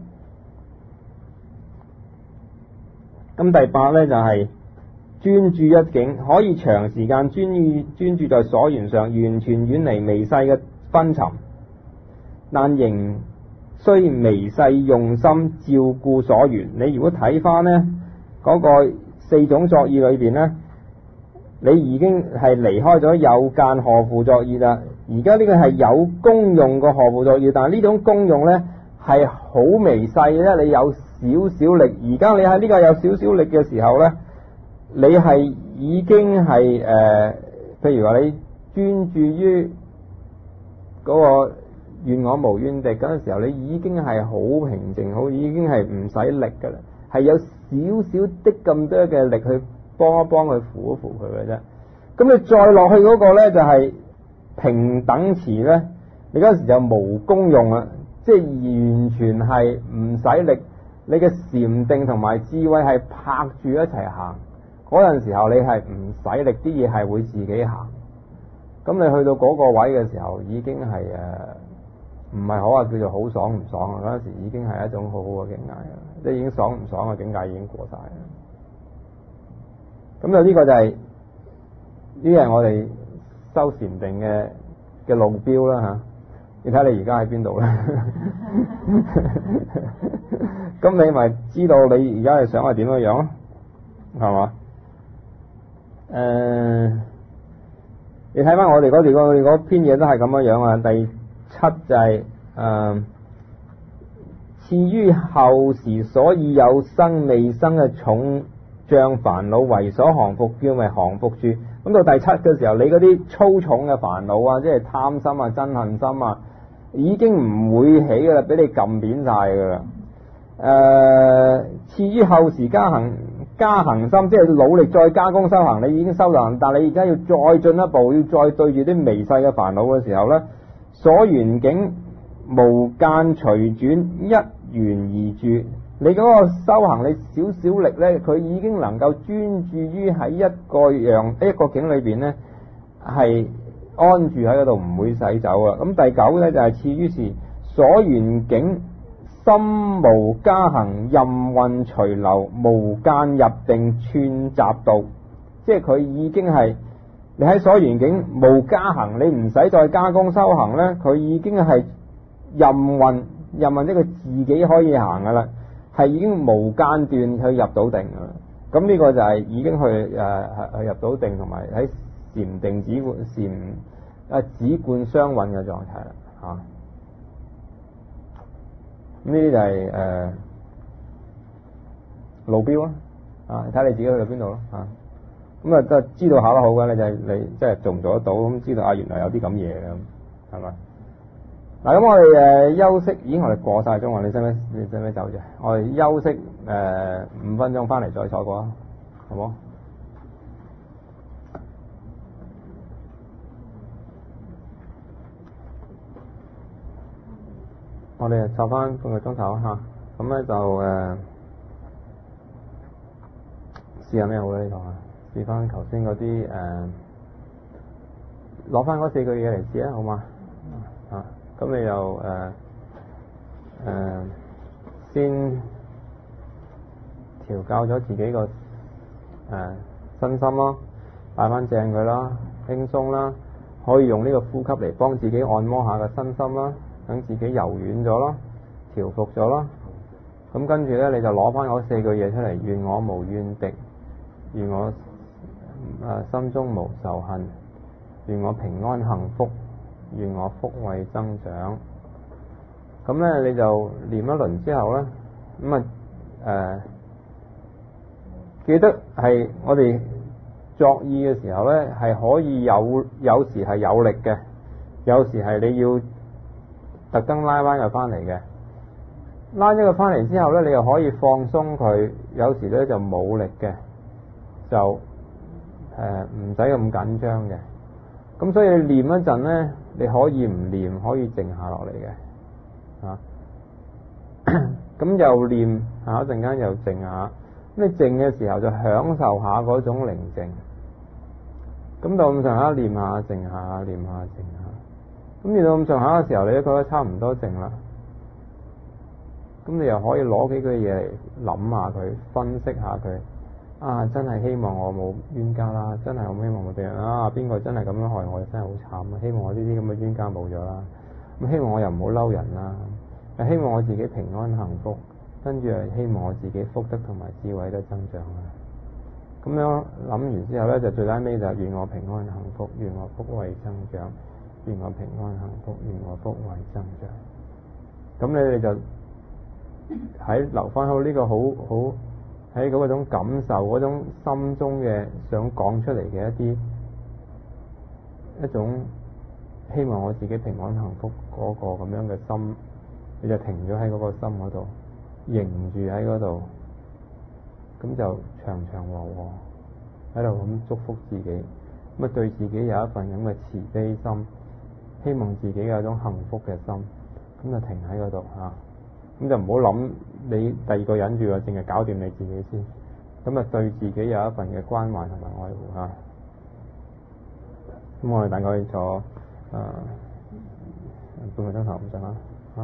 咁第八咧就係專注一境，可以長時間專注在所緣上，完全遠離微細嘅昏沉，但仍需微細用心照顧所緣。你如果睇翻呢嗰個四種作意裏邊呢，你已經係離開咗有間何乎作意啦。而家呢個係有功用嘅何乎作意，但係呢種功用呢係好微細嘅，你有少少力。而家你喺呢個有少少力嘅時候呢，你係已經係譬如話你專注於嗰個願我無怨敵嗰陣時候，你已經係好平靜，好已經係唔使力噶啦，係有少少的咁多嘅力去幫一幫佢扶一扶佢嘅啫。咁你再落去嗰個咧就係平等持咧，你嗰陣時就無功用啦，即係完全係唔使力，你嘅禪定同埋智慧係拍住一齊行。嗰陣時候你係唔使力，啲嘢係會自己行。咁你去到嗰個位嘅時候，已經係唔係好話叫做好爽唔爽啊？嗰陣時已經係一種好好嘅境界啦，即係已經爽唔爽嘅境界已經過晒啦。咁就呢個就係呢個係我哋修禪定嘅路標啦嚇。你睇你而家喺邊度咧？咁你咪知道你而家係想係點樣樣咯，係嘛？你睇翻我哋嗰篇嘢都係咁樣樣啊。第七就係次於後時所以有生未生嘅重障煩惱為所降伏，叫為降伏住。咁到第七嘅時候，你嗰啲粗重嘅煩惱啊，即係貪心啊、憎恨心啊，已經唔會起噶啦，俾你撳扁晒噶啦。次於後時加行心，即係努力再加工修行，你已經修行，但你而家要再進一步，要再對住啲微細嘅煩惱嘅時候呢，所緣境無間隨轉，一緣而住。你嗰個修行，你少少力呢，佢已經能夠專注於喺一個境裏邊呢，係安住喺嗰度，唔會使走啊。咁第九呢，就係次於是所緣境心無加行，任運隨流，無間入定串習道。即係佢已經係你喺所緣境無加行，你唔使再加工修行呢，佢已經係任運，即係佢自己可以行噶啦。係已經無間斷去入到定噶啦，咁呢個就係已經去入到定，同埋喺禪定止觀相運嘅狀態啦嚇。咁呢啲就係路標啦，睇你自己去到邊度咯嚇。咁啊，都知道考得好嘅，你即係做唔做得到，咁知道原來有啲咁嘢嘅，係咪？嗱，咁我哋休息，已經我哋過晒鐘，你使唔使走啫？我哋休息5分鐘，翻嚟再坐過，好冇？我哋就翻半個鐘頭嚇，咁咧就試下咩好咧呢度啊？試翻頭先嗰啲攞翻嗰4句嘢嚟試啊，好嘛？咁你又先調教咗自己個身心咯，帶翻正佢啦，輕鬆啦，可以用呢個呼吸嚟幫自己按摩下個身心啦，等自己柔軟咗咯，調服咗咯。咁跟住咧，你就攞翻嗰4句嘢出嚟：願我無怨敵，願我心中無仇恨，願我平安幸福，願我福慧增長。咁咧你就念一輪之後咧，咁記得係我哋作意嘅時候咧，係可以有時係有力嘅，有時係你要特登拉翻佢翻嚟嘅。拉咗佢翻嚟之後咧，你又可以放鬆佢，有時咧就冇力嘅，就唔使咁緊張嘅。咁所以你念一陣咧，你可以唔念，可以靜下落嚟嘅，咁又念下一陣間又靜下。咁你靜嘅時候就享受下嗰種寧靜。咁到咁上下念下靜下，念下靜下。咁念到咁上下嘅時候，你都覺得差唔多靜啦。咁你又可以攞幾句嘢嚟諗下佢，分析下佢。真係希望我冇冤家啦，真係好希望我哋邊個真係咁樣害我，真係好慘啊！希望我呢啲咁嘅冤家冇咗啦。咁希望我又唔好嬲人啦，希望我自己平安幸福，跟住希望我自己福德同埋智慧都增長啦。咁樣諗完之後咧，就最拉尾就願我平安幸福，願我福慧增長，願我平安幸福，願我福慧增長。咁你哋就喺留翻好呢個好喺嗰種感受，嗰種心中嘅想講出嚟嘅一種希望我自己平安幸福嗰個咁樣嘅心，你就停咗喺嗰個心嗰度，凝住喺嗰度，咁就長長和和喺度咁祝福自己，咁啊對自己有一份咁嘅慈悲心，希望自己有一種幸福嘅心，咁就停喺嗰度嚇，咁就唔好諗你第二個忍住啊，淨係搞掂你自己先，咁啊對自己有一份嘅關懷同埋愛護嚇。咁我哋大概坐半個鐘頭咁上下嚇。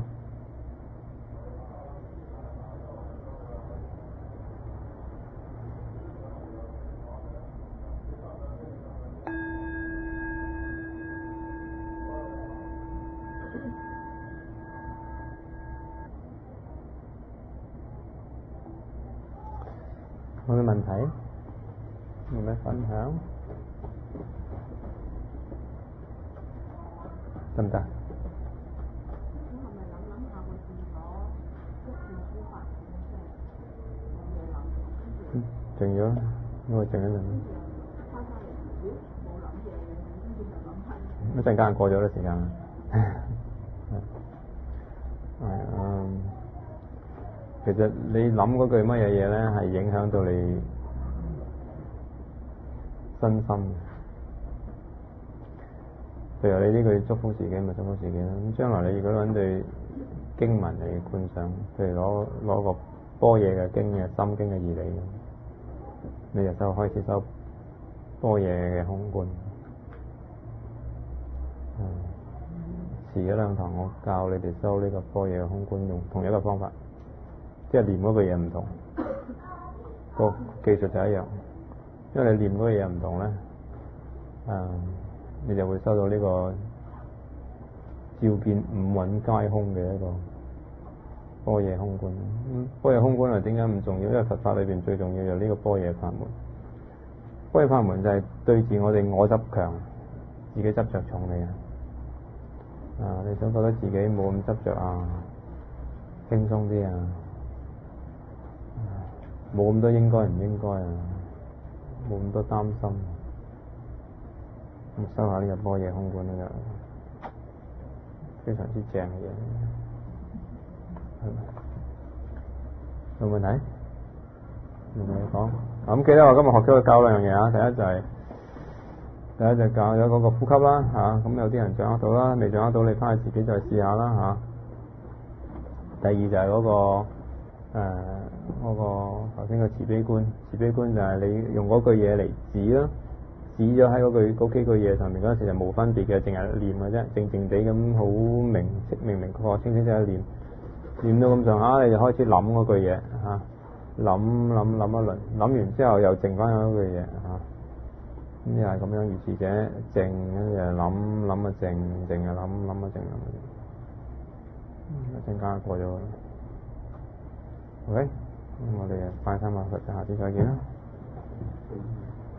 有咩問題？有咩分享？得唔得？靜咗，因為靜一陣。一陣間過咗啲時間。其實你諗嗰句乜嘢嘢咧，係影響到你身心。譬如你呢句祝福自己，咪祝福自己啦。咁將來你如果揾對經文嚟觀想，譬如攞個般若嘅經嘅心經嘅義理，你就開始修般若嘅空觀。遲一兩堂我教你哋修呢個般若嘅空觀，用同一個方法，即係念嗰句嘢唔同，個技術就一樣。因為你念嗰句嘢唔同咧，你就會收到呢個照見五蘊皆空嘅一個般若空觀。般若空觀係點解咁重要？因為佛法裏邊最重要就呢個般若法門。般若法門就係對治我哋我執強、自己執着重嘅人。你想覺得自己冇咁執着啊，輕鬆啲啊，冇咁多應該唔應該啊，冇咁多擔心。咁收下呢個般若空觀呢個非常之正嘅嘢，有問題？同你講，咁記得我今日學咗教兩樣嘢啊。第一就教咗嗰個呼吸啦嚇，咁有啲人掌握到啦，未掌握到你翻去自己再試下啦嚇。第二就係嗰個頭先個慈悲觀，慈悲觀就係你用嗰句嘢嚟指啦，指咗喺嗰幾句嘢上面嗰陣時就冇分別嘅，淨係念嘅啫，靜靜地咁好明確清晰地念到咁上下，你就開始諗嗰句嘢嚇，諗一輪，諗完之後又靜翻嗰句嘢嚇。咁又係咁樣，如是者靜，跟住諗啊靜啊諗啊靜啊靜。一陣間過咗，OK，咁我哋拜三下佛，下次再見啦。